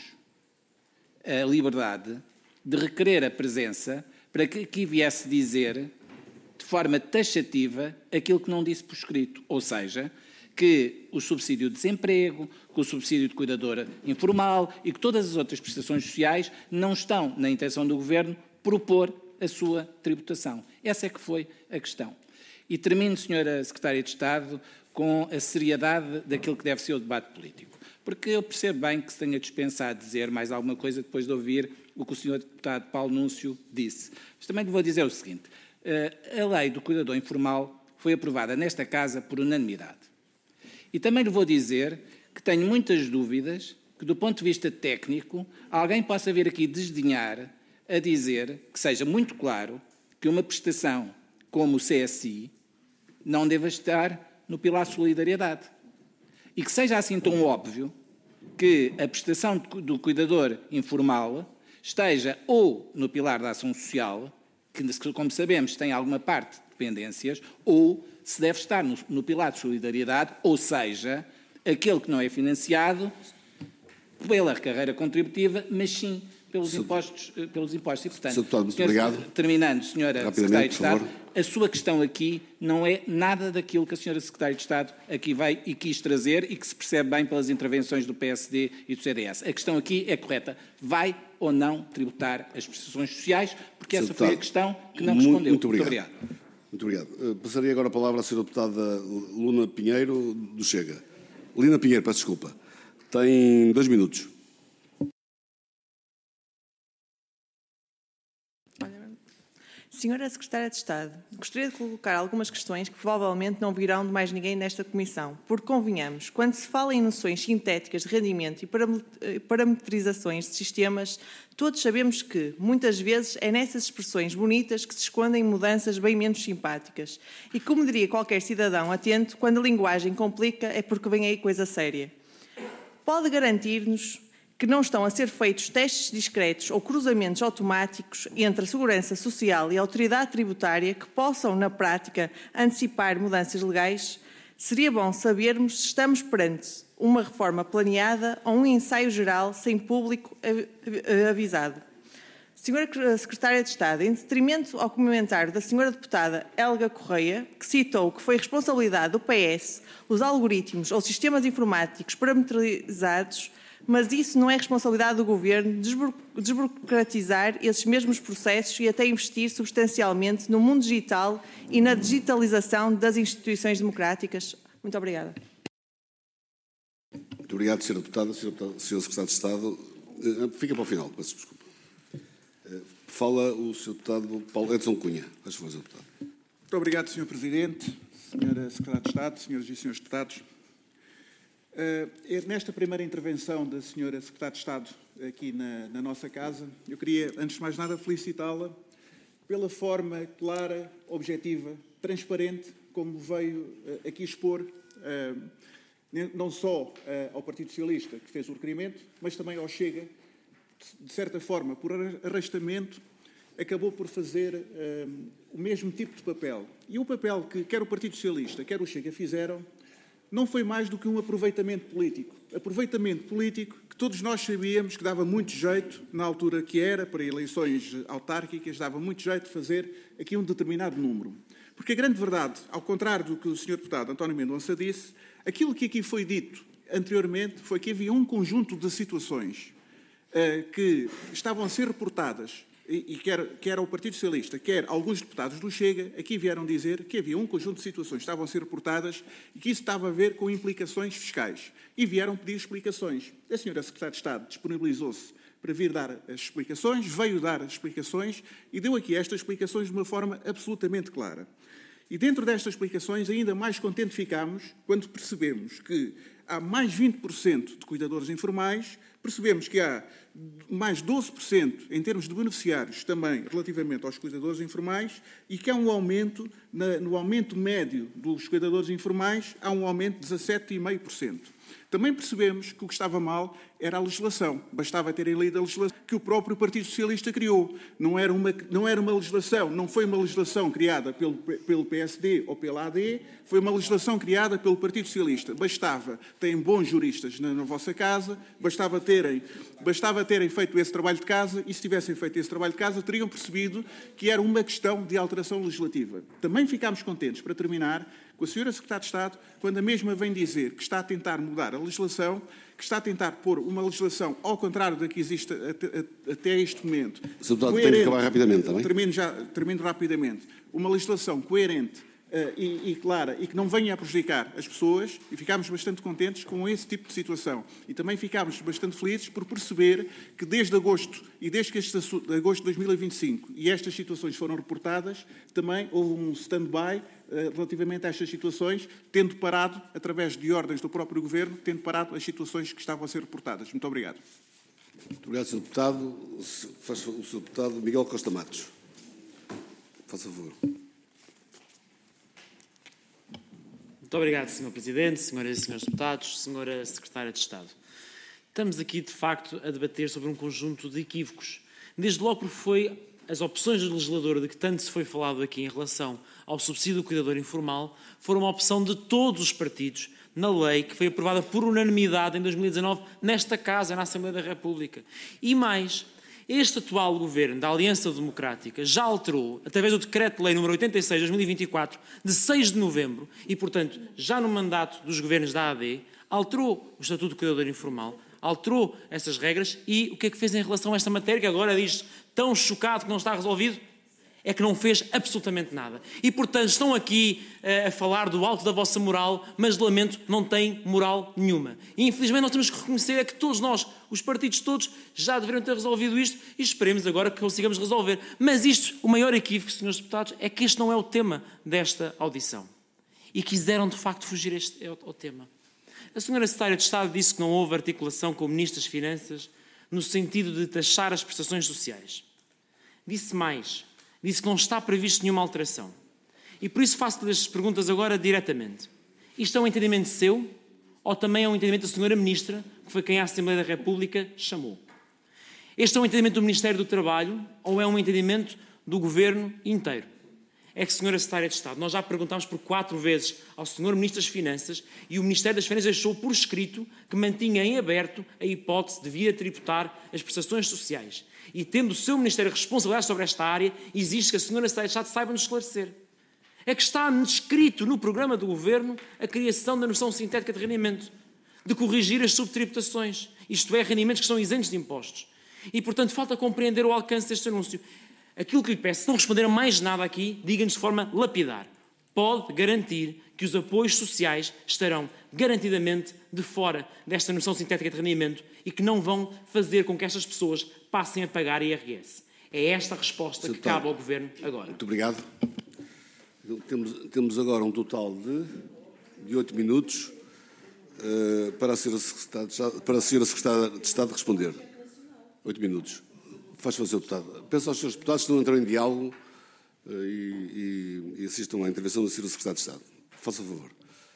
a liberdade de requerer a presença para que aqui viesse dizer, de forma taxativa, aquilo que não disse por escrito, ou seja, que o subsídio de desemprego, que o subsídio de cuidador informal e que todas as outras prestações sociais não estão na intenção do Governo propor a sua tributação. Essa é que foi a questão. E termino, Sra. Secretária de Estado, com a seriedade daquilo que deve ser o debate político. Porque eu percebo bem que se tenha dispensado dizer mais alguma coisa depois de ouvir o que o Sr. Deputado Paulo Núncio disse. Mas também lhe vou dizer o seguinte. A lei do cuidador informal foi aprovada nesta Casa por unanimidade. E também lhe vou dizer que tenho muitas dúvidas que, do ponto de vista técnico, alguém possa vir aqui desdenhar a dizer que seja muito claro que uma prestação como o CSI não deva estar no pilar de solidariedade. E que seja assim tão óbvio que a prestação do cuidador informal esteja ou no pilar da ação social, que, como sabemos, tem alguma parte de dependências, ou se deve estar no pilar de solidariedade, ou seja, aquele que não é financiado pela carreira contributiva, mas sim pelos impostos. E, portanto, Deputado, muito obrigado. Terminando, Sra. Secretária de Estado, a sua questão aqui não é nada daquilo que a Sra. Secretária de Estado aqui veio e quis trazer e que se percebe bem pelas intervenções do PSD e do CDS. A questão aqui é correta. Vai ou não tributar as prestações sociais? Porque essa foi a questão que não respondeu. Muito obrigado. Muito obrigado. Passaria agora a palavra à Sra. Deputada Lina Pinheiro, do Chega. Lina Pinheiro, peço desculpa. Tem 2 minutos. Senhora Secretária de Estado, gostaria de colocar algumas questões que provavelmente não virão de mais ninguém nesta comissão, porque convenhamos, quando se fala em noções sintéticas de rendimento e parametrizações de sistemas, todos sabemos que, muitas vezes, é nessas expressões bonitas que se escondem mudanças bem menos simpáticas. E como diria qualquer cidadão atento, quando a linguagem complica é porque vem aí coisa séria. Pode garantir-nos que não estão a ser feitos testes discretos ou cruzamentos automáticos entre a Segurança Social e a Autoridade Tributária que possam, na prática, antecipar mudanças legais? Seria bom sabermos se estamos perante uma reforma planeada ou um ensaio geral sem público avisado. Senhora Secretária de Estado, em detrimento ao comentário da Senhora Deputada Helga Correia, que citou que foi responsabilidade do PS os algoritmos ou sistemas informáticos parametrizados, mas isso não é responsabilidade do Governo desburocratizar esses mesmos processos e até investir substancialmente no mundo digital e na digitalização das instituições democráticas? Muito obrigada. Muito obrigado, Sra. Deputada. Sr. Secretário de Estado, fica para o final, peço desculpa. Fala o Sr. Deputado Paulo Edson Cunha. Faz favor, Sr. Deputado. Muito obrigado, Sr. Presidente, Sra. Secretária de Estado, Senhoras e Senhores Deputados. Nesta primeira intervenção da Sra. Secretária de Estado aqui na nossa casa, eu queria, antes de mais nada, felicitá-la pela forma clara, objetiva, transparente, como veio aqui expor, não só ao Partido Socialista, que fez o requerimento, mas também ao Chega, de certa forma, por arrastamento, acabou por fazer o mesmo tipo de papel. E o papel que quer o Partido Socialista, quer o Chega fizeram, não foi mais do que um aproveitamento político. Aproveitamento político que todos nós sabíamos que dava muito jeito, na altura que era, para eleições autárquicas, dava muito jeito de fazer aqui um determinado número. Porque a grande verdade, ao contrário do que o Sr. Deputado António Mendonça disse, aquilo que aqui foi dito anteriormente foi que havia um conjunto de situações que estavam a ser reportadas, e quer o Partido Socialista, quer alguns deputados do Chega, aqui vieram dizer que havia um conjunto de situações que estavam a ser reportadas e que isso estava a ver com implicações fiscais. E vieram pedir explicações. A Sra. Secretária de Estado disponibilizou-se para vir dar as explicações, veio dar as explicações e deu aqui estas explicações de uma forma absolutamente clara. E dentro destas explicações, ainda mais contente ficámos quando percebemos que há mais 20% de cuidadores informais, percebemos que há mais 12% em termos de beneficiários também relativamente aos cuidadores informais e que há um aumento, no aumento médio dos cuidadores informais, há um aumento de 17,5%. Também percebemos que o que estava mal era a legislação. Bastava terem lido a legislação que o próprio Partido Socialista criou. Não era uma legislação, não foi uma legislação criada pelo PSD ou pela AD, foi uma legislação criada pelo Partido Socialista. Bastava terem bons juristas na vossa casa, bastava terem feito esse trabalho de casa e, se tivessem feito esse trabalho de casa, teriam percebido que era uma questão de alteração legislativa. Também ficámos contentes, para terminar, com a Sra. Secretária de Estado, quando a mesma vem dizer que está a tentar mudar a legislação, que está a tentar pôr uma legislação ao contrário da que existe até este momento. Sr. Deputado, tem que acabar rapidamente também. Termino rapidamente. Uma legislação coerente e clara e que não venha a prejudicar as pessoas, e ficámos bastante contentes com esse tipo de situação. E também ficámos bastante felizes por perceber que desde agosto de agosto de 2025 e estas situações foram reportadas, também houve um stand-by relativamente a estas situações, tendo parado, através de ordens do próprio Governo, tendo parado as situações que estavam a ser reportadas. Muito obrigado. Muito obrigado, Sr. Deputado. Faz o Sr. Deputado Miguel Costa Matos. Faça favor. Muito obrigado, Sr. Presidente, Senhoras e Senhores Deputados, Sra. Secretária de Estado. Estamos aqui, de facto, a debater sobre um conjunto de equívocos. Desde logo porque foi as opções do legislador de que tanto se foi falado aqui em relação ao subsídio do cuidador informal foram uma opção de todos os partidos na lei que foi aprovada por unanimidade em 2019 nesta Casa, na Assembleia da República. E mais, este atual Governo da Aliança Democrática já alterou, através do Decreto-Lei nº 86 de 2024, de 6 de novembro, e, portanto, já no mandato dos governos da AD, alterou o Estatuto do Cuidador Informal, alterou essas regras e o que é que fez em relação a esta matéria, que agora diz tão chocado que não está resolvido? É que não fez absolutamente nada. E, portanto, estão aqui a falar do alto da vossa moral, mas, lamento, não têm moral nenhuma. E, infelizmente, nós temos que reconhecer é que todos nós, os partidos todos, já deveriam ter resolvido isto e esperemos agora que consigamos resolver. Mas isto, o maior equívoco, senhores deputados, é que este não é o tema desta audição. E quiseram, de facto, fugir ao tema. A senhora Secretária de Estado disse que não houve articulação com o Ministro das Finanças no sentido de taxar as prestações sociais. Disse mais. Disse que não está previsto nenhuma alteração. E por isso faço-lhe as perguntas agora diretamente. Isto é um entendimento seu ou também é um entendimento da senhora Ministra, que foi quem a Assembleia da República chamou? Este é um entendimento do Ministério do Trabalho ou é um entendimento do Governo inteiro? É que, senhora Secretária de Estado, nós já perguntámos por 4 vezes ao senhor Ministro das Finanças e o Ministério das Finanças deixou por escrito que mantinha em aberto a hipótese de vir a tributar as prestações sociais. E tendo o seu Ministério responsabilidade sobre esta área, exige que a senhora Secretária de Estado saiba-nos esclarecer. É que está escrito no programa do Governo a criação da noção sintética de rendimento, de corrigir as subtributações, isto é, rendimentos que são isentos de impostos. E, portanto, falta compreender o alcance deste anúncio. Aquilo que lhe peço, se não responder a mais nada aqui, diga-nos de forma lapidar. Pode garantir que os apoios sociais estarão garantidamente de fora desta noção sintética de rendimento e que não vão fazer com que estas pessoas passem a pagar IRS. É esta a resposta que cabe ao Governo agora. Muito obrigado. Temos agora um total de 8 minutos para a Sra. Secretária de Estado responder. 8 minutos. Faz favor, Sr. Deputado. Peço aos Srs. Deputados que não entrem em diálogo e assistam à intervenção da Sra. Secretária de Estado. Faça favor.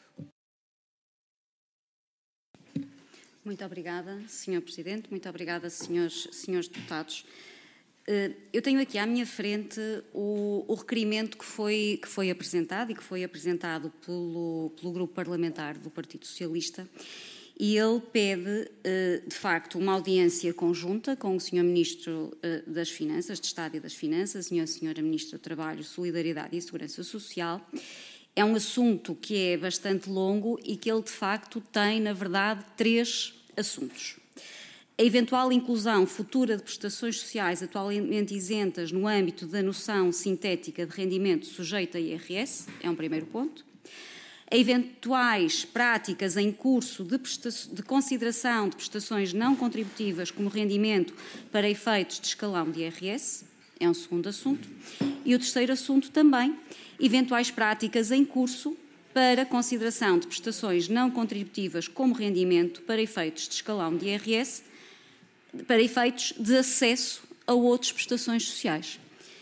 Muito obrigada, Sr. Presidente. Muito obrigada, senhores deputados. Eu tenho aqui à minha frente o requerimento que foi apresentado e que foi apresentado pelo Grupo Parlamentar do Partido Socialista, e ele pede, de facto, uma audiência conjunta com o Sr. Ministro das Finanças, de Estado e das Finanças, e a Sra. Ministra do Trabalho, Solidariedade e Segurança Social. É um assunto que é bastante longo e que ele, de facto, tem, na verdade, 3 assuntos. A eventual inclusão futura de prestações sociais atualmente isentas no âmbito da noção sintética de rendimento sujeito a IRS, é um primeiro ponto. A eventuais práticas em curso de consideração de prestações não contributivas como rendimento para efeitos de escalão de IRS, é um segundo assunto. E o terceiro assunto também, eventuais práticas em curso para consideração de prestações não contributivas como rendimento para efeitos de escalão de IRS, para efeitos de acesso a outras prestações sociais.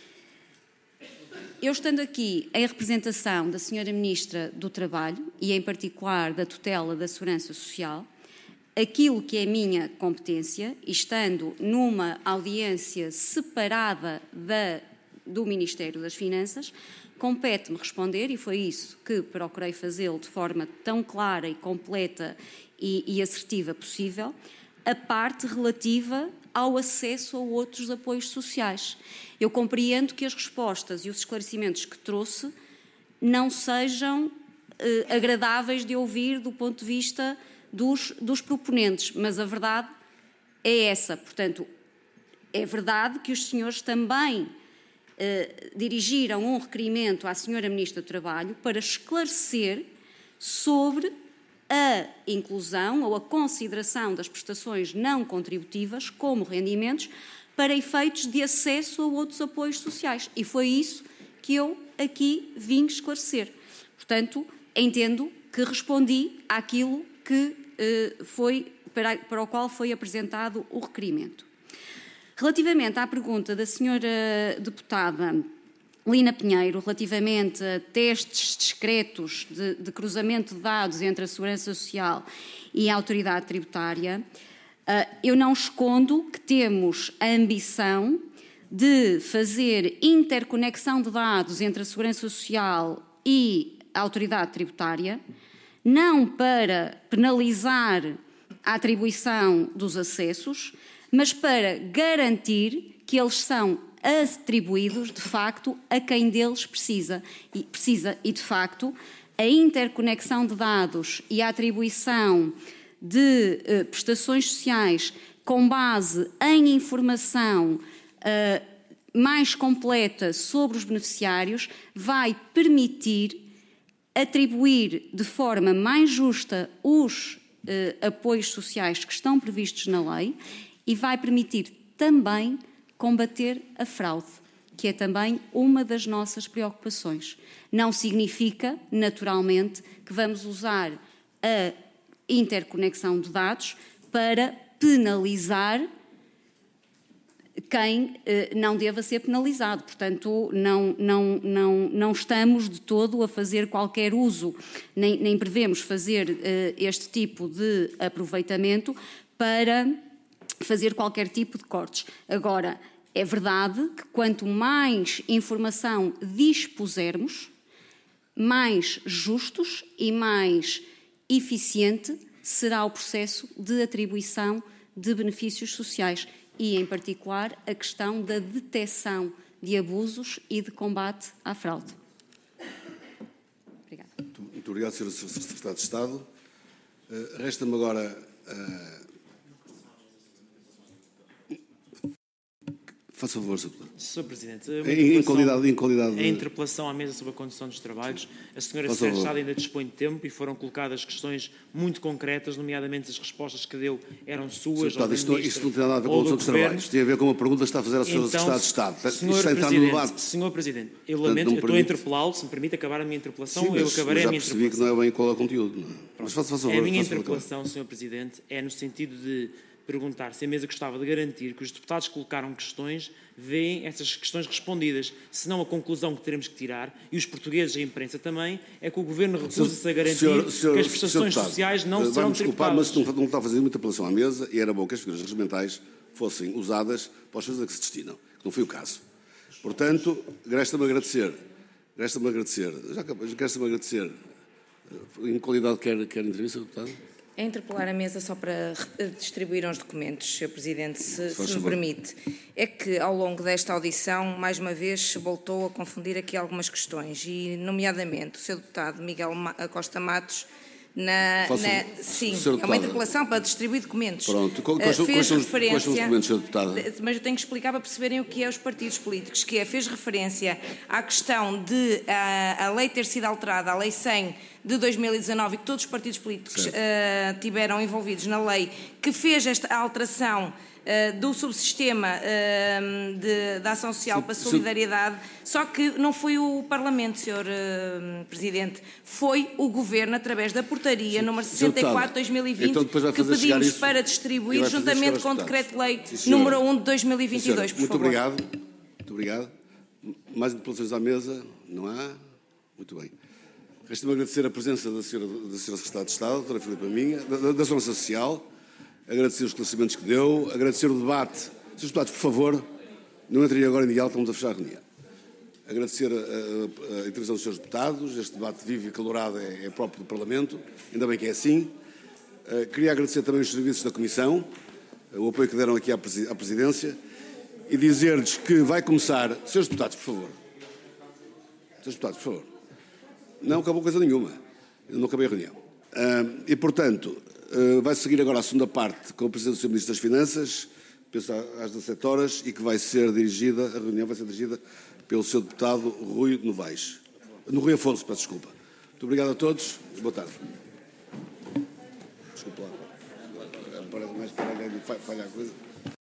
Eu, estando aqui em representação da Sra. Ministra do Trabalho e, em particular, da tutela da Segurança Social, aquilo que é a minha competência, e estando numa audiência separada do Ministério das Finanças, compete-me responder, e foi isso que procurei fazê-lo de forma tão clara e completa e assertiva possível, a parte relativa ao acesso a outros apoios sociais. Eu compreendo que as respostas e os esclarecimentos que trouxe não sejam agradáveis de ouvir do ponto de vista dos proponentes, mas a verdade é essa. Portanto, é verdade que os senhores também dirigiram um requerimento à Sra. Ministra do Trabalho para esclarecer sobre a inclusão ou a consideração das prestações não contributivas como rendimentos para efeitos de acesso a outros apoios sociais. E foi isso que eu aqui vim esclarecer. Portanto, entendo que respondi àquilo que para o qual foi apresentado o requerimento. Relativamente à pergunta da senhora deputada Lina Pinheiro, relativamente a testes discretos de cruzamento de dados entre a Segurança Social e a Autoridade Tributária, eu não escondo que temos a ambição de fazer interconexão de dados entre a Segurança Social e a Autoridade Tributária, não para penalizar a atribuição dos acessos, mas para garantir que eles são atribuídos, de facto, a quem deles precisa. E, de facto, a interconexão de dados e a atribuição de prestações sociais com base em informação mais completa sobre os beneficiários vai permitir atribuir de forma mais justa os apoios sociais que estão previstos na lei e vai permitir também combater a fraude, que é também uma das nossas preocupações. Não significa, naturalmente, que vamos usar a interconexão de dados para penalizar quem não deva ser penalizado. Portanto, não estamos de todo a fazer qualquer uso, nem prevemos fazer este tipo de aproveitamento para fazer qualquer tipo de cortes. Agora, é verdade que quanto mais informação dispusermos, mais justos e mais eficiente será o processo de atribuição de benefícios sociais e, em particular, a questão da detecção de abusos e de combate à fraude. Obrigada. Muito obrigado, Sra. Secretária de Estado. Resta-me agora Faça favor, Sr. Deputado. Sr. Presidente, Em qualidade a interpelação à mesa sobre a condução dos trabalhos, a senhora Secretária de Estado ainda dispõe de tempo e foram colocadas questões muito concretas, nomeadamente as respostas que deu eram suas. Sr. Deputado, isto não tem nada a ver com a condução dos trabalhos. Isto tem a ver com uma pergunta que está a fazer à senhora Secretária de Estado. Isto está a entrar no debate. Senhor Presidente, eu lamento, eu estou a interpelá-lo, se me permite acabar a minha interpelação, Sim, eu acabarei a minha interpelação. já percebi que não é bem qual é o conteúdo. Não é? Mas faça favor. A minha interpelação, Sr. Presidente, é no sentido de perguntar se a mesa gostava de garantir que os deputados que colocaram questões veem essas questões respondidas. Senão a conclusão que teremos que tirar, e os portugueses e a imprensa também, é que o Governo recusa-se a garantir que as prestações sociais não serão tributadas. Mas não está a fazer muita apelação à mesa e era bom que as figuras regimentais fossem usadas para os fins a que se destinam, que não foi o caso. Portanto, resta-me agradecer, em qualidade quer entrevista, deputado? É interpelar a mesa só para distribuir uns documentos, Sr. Presidente, se me permite. É que, ao longo desta audição, mais uma vez, voltou a confundir aqui algumas questões, e, nomeadamente, o Sr. Deputado Miguel Costa Matos, sim, é uma interpelação para distribuir documentos. Pronto, quais são os documentos, Sr. Deputado? Mas eu tenho que explicar para perceberem o que é os partidos políticos, que é, fez referência à questão de a lei ter sido alterada, a Lei 100 de 2019, e que todos os partidos políticos tiveram envolvidos na lei, que fez esta alteração do subsistema da ação social para a solidariedade, só que não foi o Parlamento, Sr. Presidente, foi o Governo, através da portaria número 64 de 2020, então, que pedimos para distribuir, juntamente com o Decreto-Lei número 1 de 2022, por favor. Muito obrigado. Mais interpelações à mesa? Não há? Muito bem. Resta-me agradecer a presença da Sra. Secretária de Estado, a doutora Filipa Minha, da Segurança Social, agradecer os esclarecimentos que deu, agradecer o debate. Srs. Deputados, por favor, não entrem agora em diálogo, estamos a fechar a reunião. Agradecer a intervenção dos Srs. Deputados, este debate vivo e calorado é próprio do Parlamento, ainda bem que é assim. Queria agradecer também os serviços da Comissão, o apoio que deram aqui à Presidência, e dizer-lhes que vai começar... Srs. Deputados, por favor. Srs. Deputados, por favor. Não acabou coisa nenhuma. Eu não acabei a reunião. E, portanto, vai seguir agora a segunda parte com o Presidente do Sr. Ministro das Finanças, penso às 17 horas, e que vai ser dirigida, a reunião vai ser dirigida pelo Sr. Deputado Rui Novaes. No Rui Afonso, peço desculpa. Muito obrigado a todos e boa tarde. Desculpa lá. Parece mais para alguém falhar a coisa.